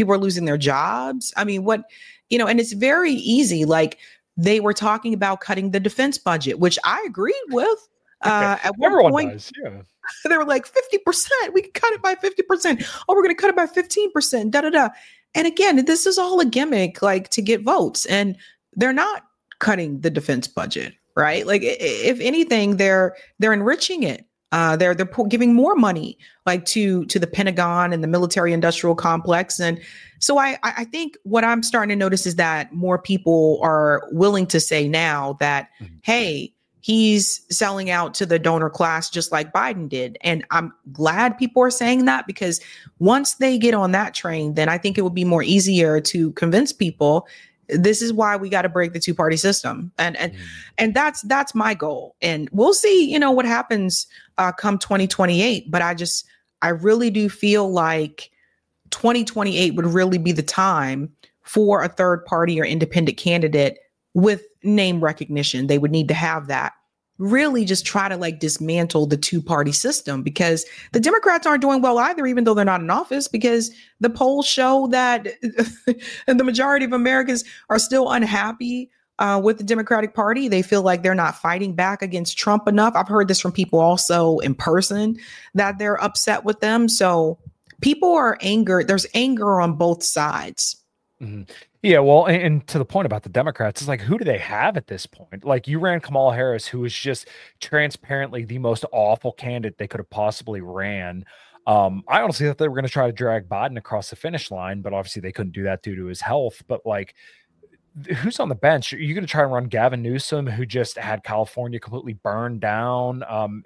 jobs. I mean, and it's very easy. Like, they were talking about cutting the defense budget, which I agreed with. At one point, does, yeah. They were like 50%. We can cut it by 50%. Oh, we're going to cut it by 15%. Da da da. And again, this is all a gimmick, like to get votes. And they're not cutting the defense budget, right? Like, if anything, they're enriching it. They're giving more money, like to the Pentagon and the military industrial complex. And so I think what I'm starting to notice is that more people are willing to say now that, hey, he's selling out to the donor class just like Biden did. And I'm glad people are saying that, because once they get on that train, then I think it would be more easier to convince people this is why we got to break the two-party system. And that's my goal. And we'll see, what happens come 2028. But I really do feel like 2028 would really be the time for a third party or independent candidate with name recognition. They would need to have that. Really just try to like dismantle the two-party system, because the Democrats aren't doing well either, even though they're not in office, because the polls show that the majority of Americans are still unhappy with the Democratic Party. They feel like they're not fighting back against Trump enough. I've heard this from people also in person, that they're upset with them. So people are angered. There's anger on both sides. Mm-hmm. Yeah, well, and to the point about the Democrats, it's like, who do they have at this point? Like, you ran Kamala Harris, who was just transparently the most awful candidate they could have possibly ran. I honestly thought they were going to try to drag Biden across the finish line, but obviously they couldn't do that due to his health. But like, who's on the bench? Are you going to try and run Gavin Newsom, who just had California completely burned down?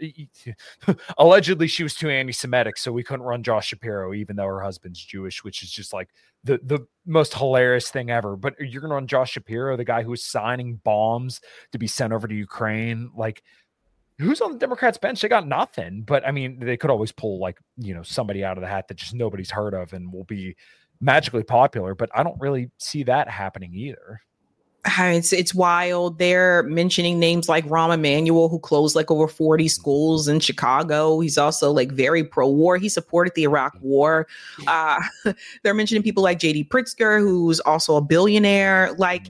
Allegedly, she was too anti-Semitic, so we couldn't run Josh Shapiro, even though her husband's Jewish, which is just like the most hilarious thing ever. But you're going to run Josh Shapiro, the guy who was signing bombs to be sent over to Ukraine. Like, who's on the Democrats' bench? They got nothing. But I mean, they could always pull like, somebody out of the hat that just nobody's heard of and will be magically popular, but I don't really see that happening either. It's wild. They're mentioning names like Rahm Emanuel, who closed like over 40 schools in Chicago. He's also like very pro-war. He supported the Iraq War. They're mentioning people like J.D. Pritzker, who's also a billionaire. Like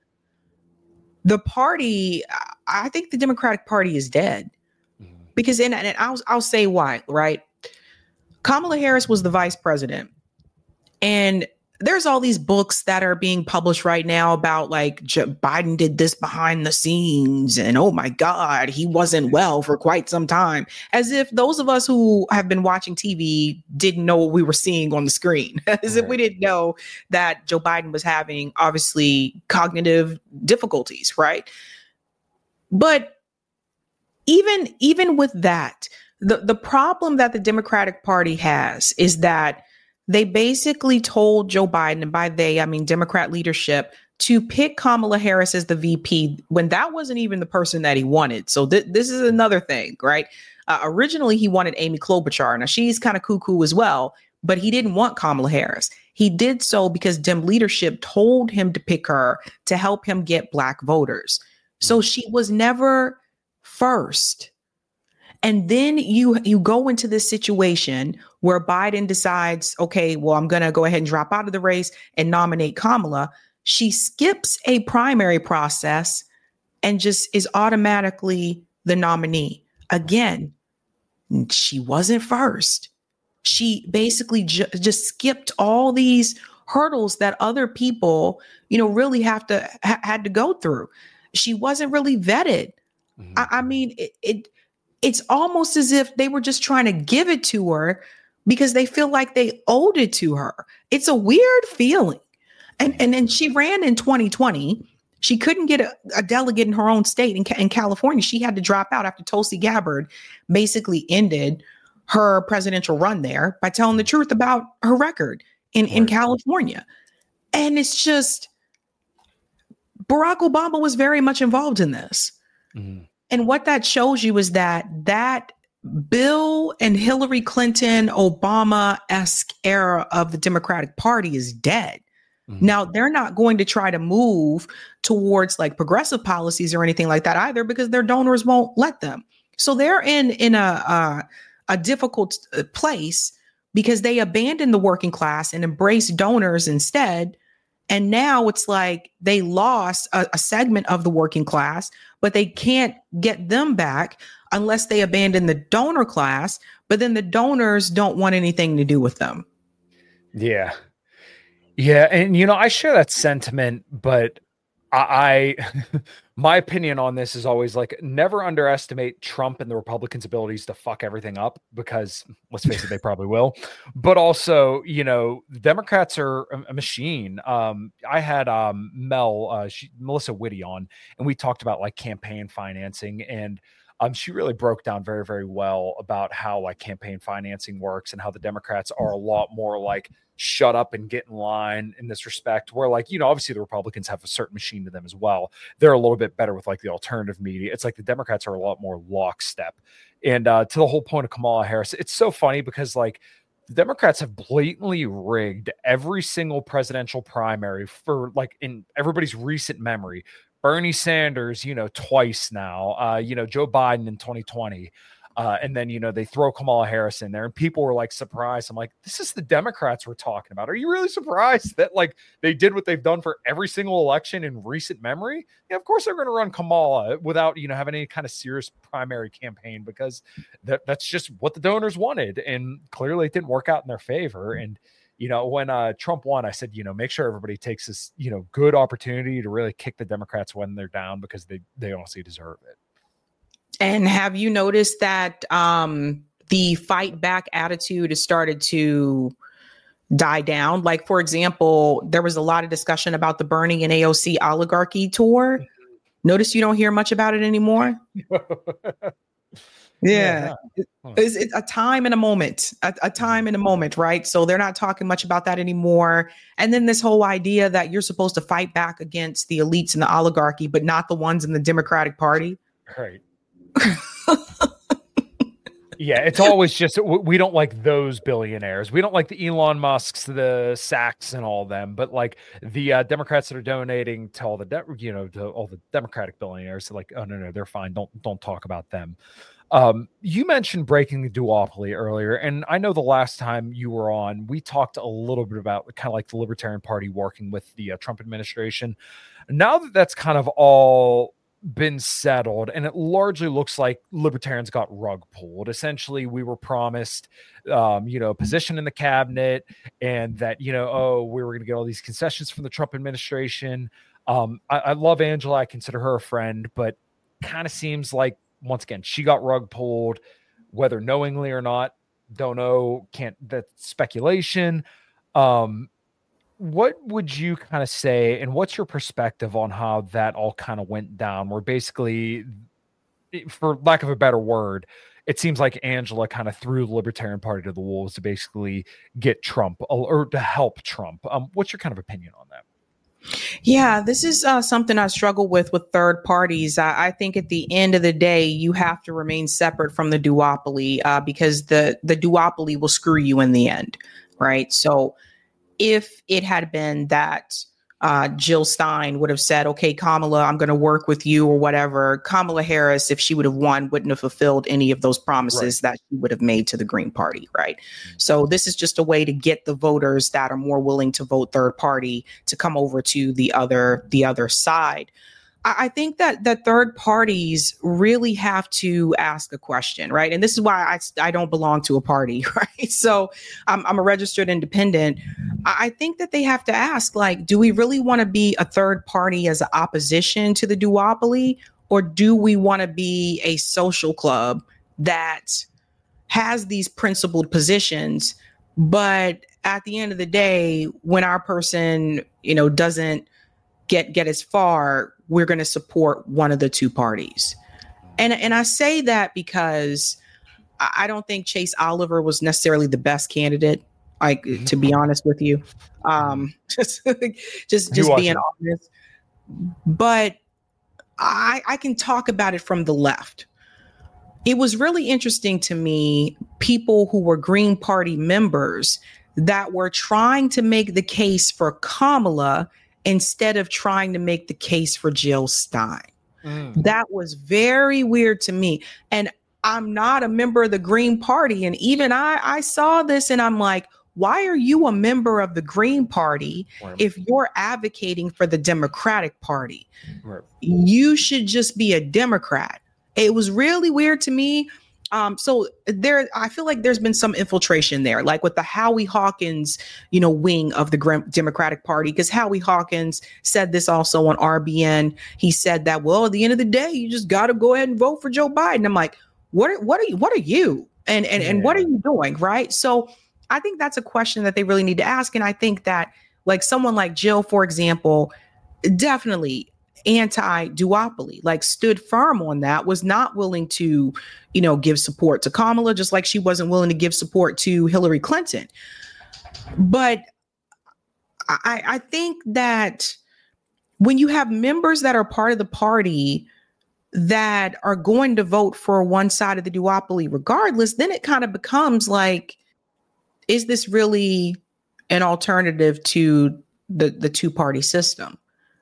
the party, I think the Democratic Party is dead. Because and I'll say why, right? Kamala Harris was the vice president, and there's all these books that are being published right now about like Biden did this behind the scenes and oh my God, he wasn't well for quite some time. As if those of us who have been watching TV didn't know what we were seeing on the screen. As if we didn't know that Joe Biden was having obviously cognitive difficulties, right? But even with that, the problem that the Democratic Party has is that they basically told Joe Biden, and by they, I mean Democrat leadership, to pick Kamala Harris as the VP when that wasn't even the person that he wanted. So this is another thing, right? Originally, he wanted Amy Klobuchar. Now, she's kind of cuckoo as well, but he didn't want Kamala Harris. He did so because Dem leadership told him to pick her to help him get Black voters. So she was never first. And then you go into this situation where Biden decides, okay, well, I'm going to go ahead and drop out of the race and nominate Kamala. She skips a primary process and just is automatically the nominee. Again, she wasn't first. She basically just skipped all these hurdles that other people, really had to go through. She wasn't really vetted. Mm-hmm. I mean, it's almost as if they were just trying to give it to her because they feel like they owed it to her. It's a weird feeling. And then she ran in 2020. She couldn't get a delegate in her own state in California. She had to drop out after Tulsi Gabbard basically ended her presidential run there by telling the truth about her record in California. And it's just, Barack Obama was very much involved in this. Mm-hmm. And what that shows you is that Bill and Hillary Clinton, Obama-esque era of the Democratic Party is dead. Mm-hmm. Now, they're not going to try to move towards like progressive policies or anything like that either because their donors won't let them. So they're in a difficult place because they abandoned the working class and embraced donors instead. And now it's like they lost a segment of the working class, but they can't get them back unless they abandon the donor class. But then the donors don't want anything to do with them. Yeah. Yeah. And, I share that sentiment, but I my opinion on this is always like, never underestimate Trump and the Republicans' abilities to fuck everything up because let's face it, they probably will. But also, Democrats are a machine. I had Melissa Witte on, and we talked about like campaign financing, and she really broke down very, very well about how like campaign financing works and how the Democrats are a lot more like shut up and get in line in this respect, where like, obviously the Republicans have a certain machine to them as well. They're a little bit better with like the alternative media. It's like the Democrats are a lot more lockstep. And to the whole point of Kamala Harris, it's so funny because like the Democrats have blatantly rigged every single presidential primary for like in everybody's recent memory. Bernie Sanders, twice now, Joe Biden in 2020. And then, they throw Kamala Harris in there and people were like surprised. I'm like, this is the Democrats we're talking about. Are you really surprised that like they did what they've done for every single election in recent memory? Yeah, of course they're going to run Kamala without, having any kind of serious primary campaign because that's just what the donors wanted. And clearly it didn't work out in their favor. And, when Trump won, I said, make sure everybody takes this, good opportunity to really kick the Democrats when they're down because they honestly deserve it. And have you noticed that the fight back attitude has started to die down? Like, for example, there was a lot of discussion about the Bernie and AOC oligarchy tour. Notice you don't hear much about it anymore. Yeah. It's a time and a moment, a time and a moment, right? So they're not talking much about that anymore. And then this whole idea that you're supposed to fight back against the elites and the oligarchy, but not the ones in the Democratic Party. Right. Yeah, it's always just we don't like those billionaires. We don't like the Elon Musks, the Sachs, and all them. But like the Democrats that are donating to all the to all the Democratic billionaires, like, oh no, they're fine. Don't talk about them. You mentioned breaking the duopoly earlier, and I know the last time you were on, we talked a little bit about kind of like the Libertarian Party working with the Trump administration. Now that that's kind of all been settled, and it largely looks like libertarians got rug pulled. Essentially, we were promised, position in the cabinet, and that, we were going to get all these concessions from the Trump administration. I love Angela. I consider her a friend, but kind of seems like, once again, she got rug pulled, whether knowingly or not, don't know. That's speculation. What would you kind of say, and what's your perspective on how that all kind of went down, where basically, for lack of a better word, it seems like Angela kind of threw the Libertarian Party to the wolves to basically get Trump or to help Trump. What's your kind of opinion on that? Yeah, this is something I struggle with third parties. I think at the end of the day, you have to remain separate from the duopoly because the duopoly will screw you in the end, right? So if it had been that Jill Stein would have said, okay, Kamala, I'm going to work with you or whatever, Kamala Harris, if she would have won, wouldn't have fulfilled any of those promises that she would have made to the Green Party, right? So this is just a way to get the voters that are more willing to vote third party to come over to the other side. I think that third parties really have to ask a question, right? And this is why I don't belong to a party, right? So I'm a registered independent. I think that they have to ask, like, do we really want to be a third party as an opposition to the duopoly, or do we want to be a social club that has these principled positions, but at the end of the day, when our person, doesn't get as far, we're going to support one of the two parties. And I say that because I don't think Chase Oliver was necessarily the best candidate, to be honest with you. Just being honest. But I can talk about it from the left. It was really interesting to me, people who were Green Party members that were trying to make the case for Kamala instead of trying to make the case for Jill Stein. That was very weird to me. And I'm not a member of the Green Party. And even I saw this and I'm like, why are you a member of the Green Party if you're advocating for the Democratic Party? Right. You should just be a Democrat. It was really weird to me. So I feel like there's been some infiltration there, like with the Howie Hawkins, wing of the Democratic Party, because Howie Hawkins said this also on RBN. He said that, well, at the end of the day, you just got to go ahead and vote for Joe Biden. I'm like, what are you? And what are you doing? Right. So I think that's a question that they really need to ask. And I think that, like, someone like Jill, for example, definitely anti-duopoly, like stood firm on that, was not willing to, give support to Kamala, just like she wasn't willing to give support to Hillary Clinton. But I think that when you have members that are part of the party that are going to vote for one side of the duopoly regardless, then it kind of becomes like, is this really an alternative to the two-party system?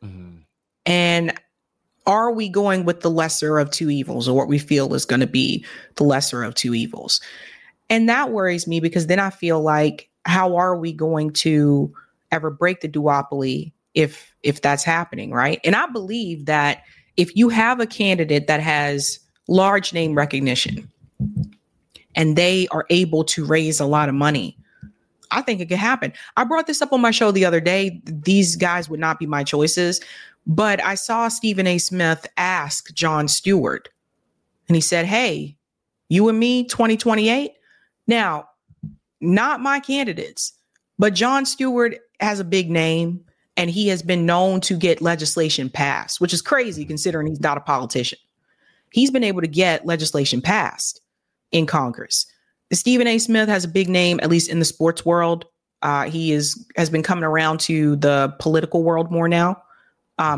And are we going with the lesser of two evils, or what we feel is going to be the lesser of two evils? And that worries me, because then I feel like, how are we going to ever break the duopoly if that's happening, right? And I believe that if you have a candidate that has large name recognition and they are able to raise a lot of money, I think it could happen. I brought this up on my show the other day. These guys would not be my choices. But I saw Stephen A. Smith ask Jon Stewart, and he said, hey, you and me, 2028. Now, not my candidates, but Jon Stewart has a big name, and he has been known to get legislation passed, which is crazy considering he's not a politician. He's been able to get legislation passed in Congress. Stephen A. Smith has a big name, at least in the sports world. He has been coming around to the political world more now.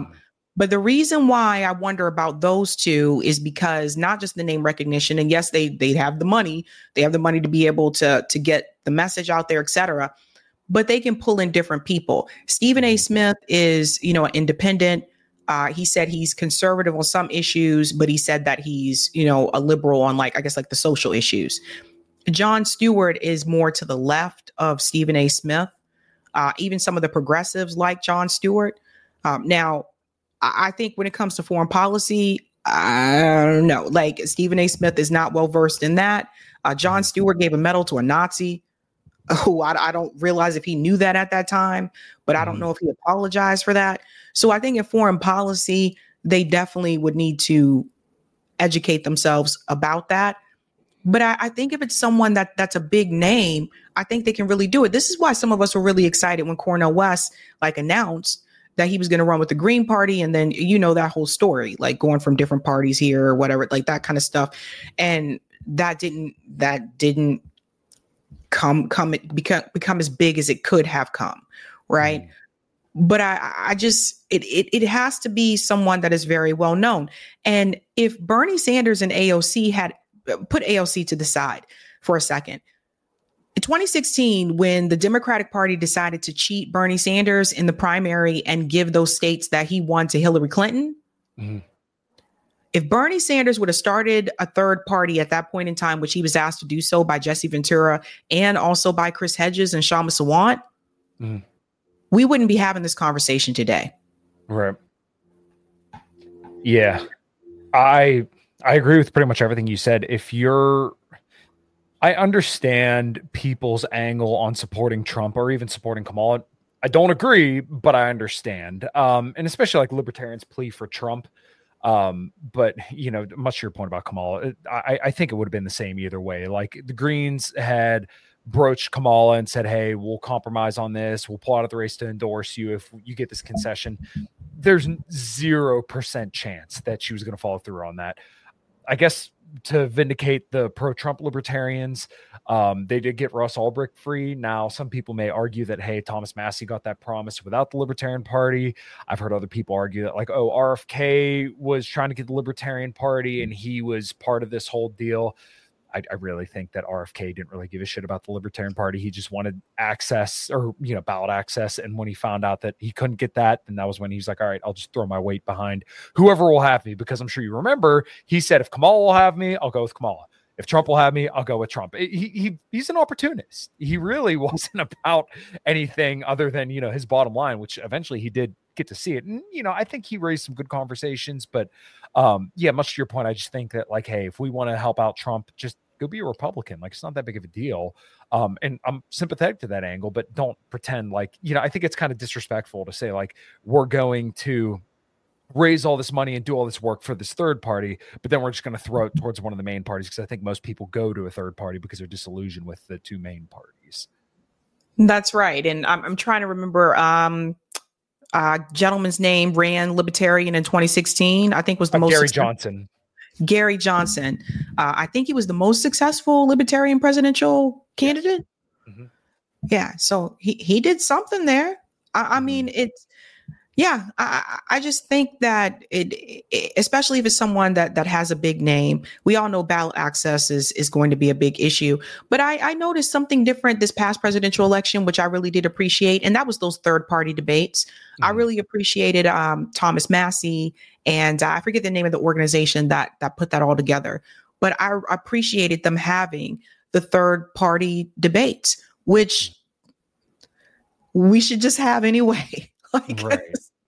But the reason why I wonder about those two is because not just the name recognition, and yes, they have the money, to be able to get the message out there, etc. But they can pull in different people. Stephen A. Smith is, an independent. He said he's conservative on some issues, but he said that he's, a liberal on like the social issues. Jon Stewart is more to the left of Stephen A. Smith. Even some of the progressives like Jon Stewart. Now, I think when it comes to foreign policy, I don't know. Like Stephen A. Smith is not well versed in that. Jon Stewart gave a medal to a Nazi who I don't realize if he knew that at that time, but I don't know if he apologized for that. So I think in foreign policy, they definitely would need to educate themselves about that. But I think if it's someone that's a big name, I think they can really do it. This is why some of us were really excited when Cornel West announced that he was going to run with the Green Party. And then, that whole story, like going from different parties here or whatever, like that kind of stuff. And that didn't become as big as it could have come. Right. But I just, it has to be someone that is very well known. And if Bernie Sanders and AOC had put AOC to the side for a second, in 2016, when the Democratic Party decided to cheat Bernie Sanders in the primary and give those states that he won to Hillary Clinton, if Bernie Sanders would have started a third party at that point in time, which he was asked to do so by Jesse Ventura and also by Chris Hedges and Shama Sawant, we wouldn't be having this conversation today. Right. Yeah. I agree with pretty much everything you said. I understand people's angle on supporting Trump or even supporting Kamala. I don't agree, but I understand. And especially like libertarians' plea for Trump. But much to your point about Kamala, I think it would have been the same either way. Like the Greens had broached Kamala and said, hey, we'll compromise on this. We'll pull out of the race to endorse you if you get this concession. There's 0% chance that she was going to follow through on that. I guess to vindicate the pro-Trump libertarians, they did get Russ Ulbricht free. Now, some people may argue that, hey, Thomas Massie got that promise without the Libertarian Party. I've heard other people argue that, like, oh, RFK was trying to get the Libertarian Party and he was part of this whole deal. I really think that RFK didn't really give a shit about the Libertarian Party. He just wanted access or, ballot access. And when he found out that he couldn't get that, then that was when he was like, all right, I'll just throw my weight behind whoever will have me. Because I'm sure you remember, he said, if Kamala will have me, I'll go with Kamala. If Trump will have me, I'll go with Trump. He's an opportunist. He really wasn't about anything other than, his bottom line, which eventually he did get to see it. And, I think he raised some good conversations, but much to your point, I just think that like, hey, if we want to help out Trump, just go be a Republican. Like, it's not that big of a deal. And I'm sympathetic to that angle, but don't pretend like, I think it's kind of disrespectful to say like, we're going to raise all this money and do all this work for this third party, but then we're just going to throw it towards one of the main parties. Cause I think most people go to a third party because they're disillusioned with the two main parties. That's right. And I'm trying to remember, gentleman's name ran Libertarian in 2016. I think was the most Gary Johnson. I think he was the most successful Libertarian presidential candidate. Mm-hmm. Yeah. So he did something there. I mean, it's, yeah, I just think that it, especially if it's someone that has a big name, we all know ballot access is going to be a big issue. But I noticed something different this past presidential election, which I really did appreciate. And that was those third party debates. Mm-hmm. I really appreciated Thomas Massie, and I forget the name of the organization that put that all together. But I appreciated them having the third party debates, which we should just have anyway. Like, right.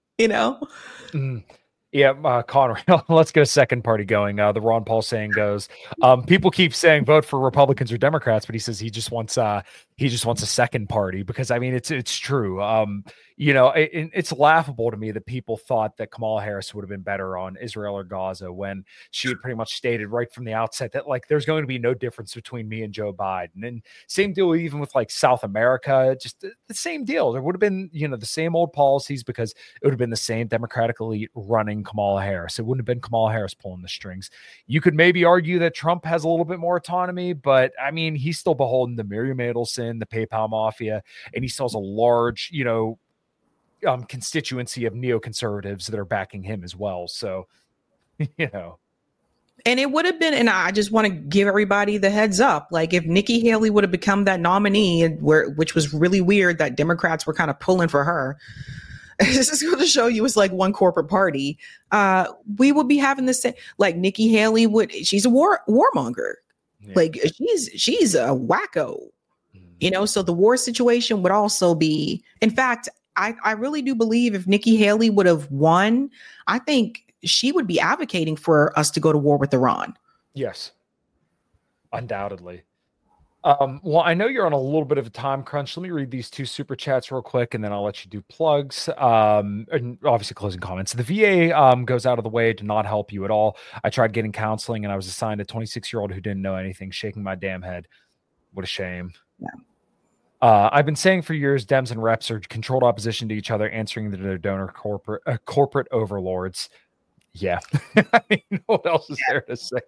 Yeah, Connor, let's get a second party going. The Ron Paul saying goes, people keep saying vote for Republicans or Democrats, but he says he just wants a second party because, I mean, it's true. It's laughable to me that people thought that Kamala Harris would have been better on Israel or Gaza when she had pretty much stated right from the outset that like there's going to be no difference between me and Joe Biden. And same deal even with like South America, just the same deal. There would have been, the same old policies because it would have been the same Democratic elite running Kamala Harris. It wouldn't have been Kamala Harris pulling the strings. You could maybe argue that Trump has a little bit more autonomy, but I mean, he's still beholden to Miriam Adelson, the PayPal mafia, and he still has a large, constituency of neoconservatives that are backing him as well. So, you know. And it would have been, and I just want to give everybody the heads up. Like if Nikki Haley would have become that nominee, which was really weird that Democrats were kind of pulling for her. This is going to show you it's like one corporate party. We would be having the same, like Nikki Haley she's a warmonger. Yeah. Like she's a wacko, you know, so the war situation would also be, in fact, I really do believe if Nikki Haley would have won, I think she would be advocating for us to go to war with Iran. Yes, undoubtedly. Well, I know you're on a little bit of a time crunch. Let me read these 2 super chats real quick, and then I'll let you do plugs. And obviously closing comments. The VA goes out of the way to not help you at all. I tried getting counseling, and I was assigned a 26-year-old who didn't know anything, shaking my damn head. What a shame. Yeah. I've been saying for years, Dems and reps are controlled opposition to each other, answering to their donor corporate overlords. Yeah. I mean, what else is there to say?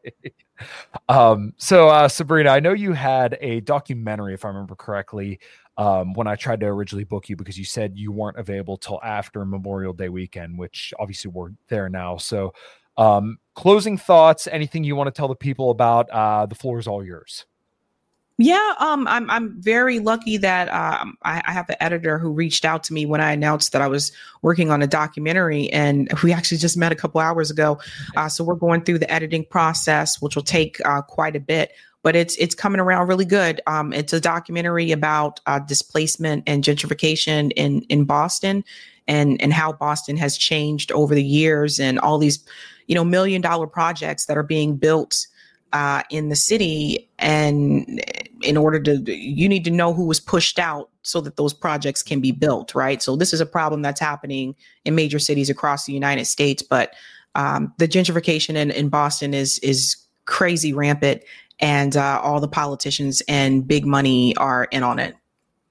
So Sabrina, I know you had a documentary, if I remember correctly, when I tried to originally book you, because you said you weren't available till after Memorial Day weekend, which obviously we're there now. So closing thoughts, anything you want to tell the people about, the floor is all yours. Yeah, I'm very lucky that I have an editor who reached out to me when I announced that I was working on a documentary, and we actually just met a couple hours ago. So we're going through the editing process, which will take quite a bit, but it's coming around really good. It's a documentary about displacement and gentrification in Boston, and how Boston has changed over the years, and all these, $1 million projects that are being built in the city. And in order you need to know who was pushed out so that those projects can be built, right? So this is a problem that's happening in major cities across the United States, but the gentrification in Boston is crazy rampant, and all the politicians and big money are in on it.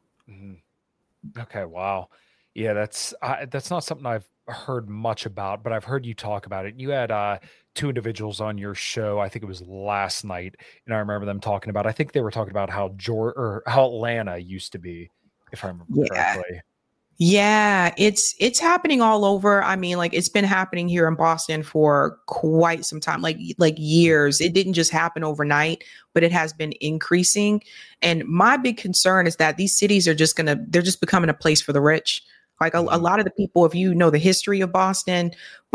Mm-hmm. Okay, wow. Yeah, that's not something I've heard much about, but I've heard you talk about it. You had 2 individuals on your show, I think it was last night, and I remember them talking about, I think they were talking about how Atlanta used to be, if I remember correctly. Yeah, it's happening all over. I mean, like, it's been happening here in Boston for quite some time, like years. It didn't just happen overnight, but it has been increasing. And my big concern is that these cities are they're just becoming a place for the rich. Like a lot of the people, if you know the history of Boston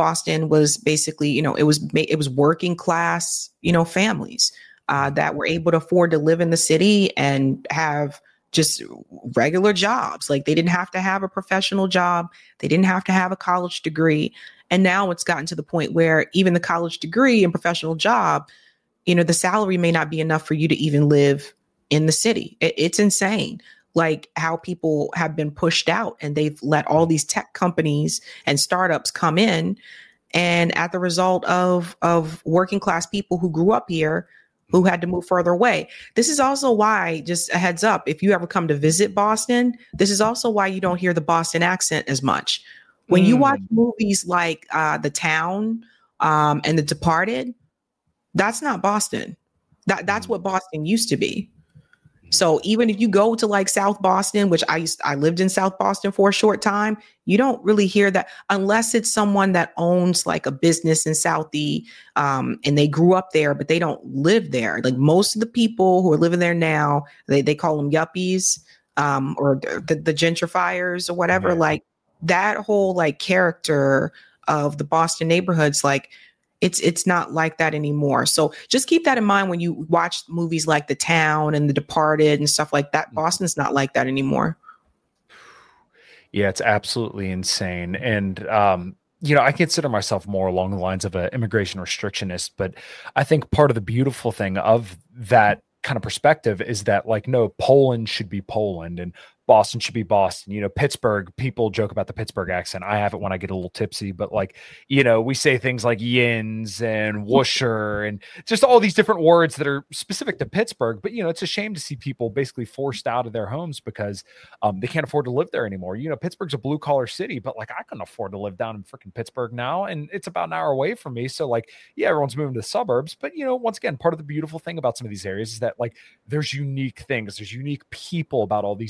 was basically, it was working class, families that were able to afford to live in the city and have just regular jobs. Like, they didn't have to have a professional job. They didn't have to have a college degree. And now it's gotten to the point where even the college degree and professional job, the salary may not be enough for you to even live in the city. It's insane. Like how people have been pushed out, and they've let all these tech companies and startups come in. And at the result of working class people who grew up here, who had to move further away. This is also why, just a heads up, if you ever come to visit Boston, this is also why you don't hear the Boston accent as much. When you watch movies like The Town and The Departed, that's not Boston. That's what Boston used to be. So even if you go to like South Boston, which I lived in South Boston for a short time, you don't really hear that unless it's someone that owns like a business in Southie, and they grew up there, but they don't live there. Like most of the people who are living there now, they call them yuppies, or the gentrifiers or whatever. Yeah. Like that whole like character of the Boston neighborhoods, like it's not like that anymore. So just keep that in mind when you watch movies like The Town and The Departed and stuff like that. Boston's not like that anymore. Yeah, it's absolutely insane. And, I consider myself more along the lines of an immigration restrictionist, but I think part of the beautiful thing of that kind of perspective is that, like, no, Poland should be Poland and Boston should be Boston. Pittsburgh, people joke about the Pittsburgh accent. I have it when I get a little tipsy, but like, we say things like yins and whoosher and just all these different words that are specific to Pittsburgh. But, it's a shame to see people basically forced out of their homes because they can't afford to live there anymore. Pittsburgh's a blue collar city, but like I couldn't afford to live down in freaking Pittsburgh now. And it's about an hour away from me. So like, yeah, everyone's moving to the suburbs. But, once again, part of the beautiful thing about some of these areas is that like there's unique things, there's unique people about all these individual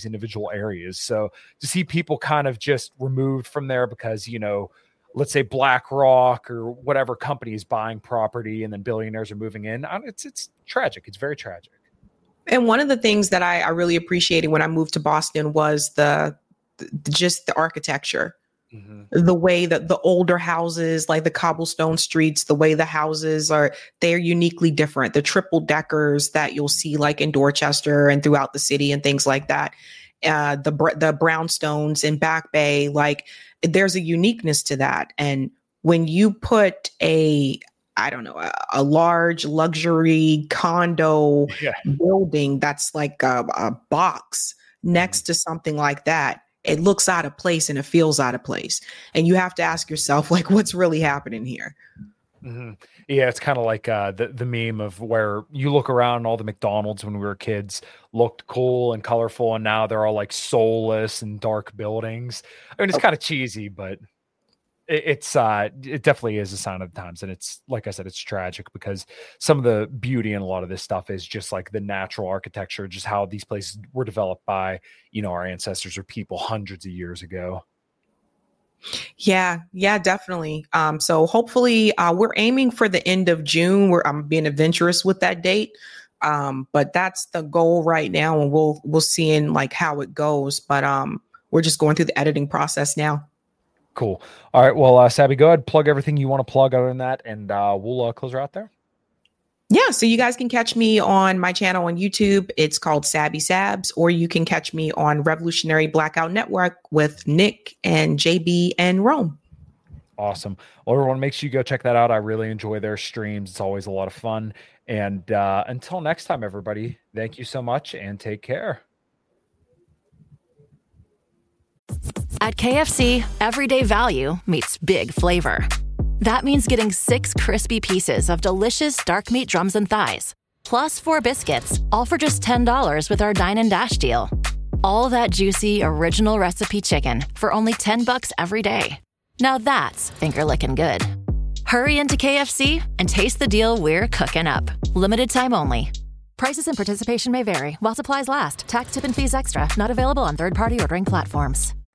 rural areas. So to see people kind of just removed from there because, you know, let's say BlackRock or whatever company is buying property and then billionaires are moving in, it's tragic. It's very tragic. And one of the things that I really appreciated when I moved to Boston was just the architecture. Mm-hmm. The way that the older houses, like the cobblestone streets, the way the houses are, they're uniquely different. The triple deckers that you'll see like in Dorchester and throughout the city and things like that. The brownstones in Back Bay, like there's a uniqueness to that. And when you put a large luxury condo building that's like a box next to something like that, it looks out of place and it feels out of place. And you have to ask yourself, like, what's really happening here? Mm-hmm. Yeah, it's kind of like the meme of where you look around and all the McDonald's when we were kids looked cool and colorful, and now they're all like soulless and dark buildings. I mean, it's kind of cheesy, but it definitely is a sign of the times. And it's, like I said, it's tragic because some of the beauty in a lot of this stuff is just like the natural architecture, just how these places were developed by, you know, our ancestors or people hundreds of years ago. Yeah, definitely. So hopefully we're aiming for the end of June. I'm being adventurous with that date. But that's the goal right now. And we'll see in like how it goes. But we're just going through the editing process now. Cool. All right. Well, Sabby, go ahead, plug everything you want to plug other than that, and we'll close her out there. Yeah. So you guys can catch me on my channel on YouTube. It's called Sabby Sabs, or you can catch me on Revolutionary Blackout Network with Nick and JB and Rome. Awesome. Well, everyone, make sure you go check that out. I really enjoy their streams. It's always a lot of fun. And until next time, everybody, thank you so much and take care. At KFC, everyday value meets big flavor. That means getting 6 crispy pieces of delicious dark meat drums and thighs, plus 4 biscuits, all for just $10 with our Dine and Dash deal. All that juicy, original recipe chicken for only $10 every day. Now that's finger-licking good. Hurry into KFC and taste the deal we're cooking up. Limited time only. Prices and participation may vary while supplies last. Tax, tip, and fees extra. Not available on third-party ordering platforms.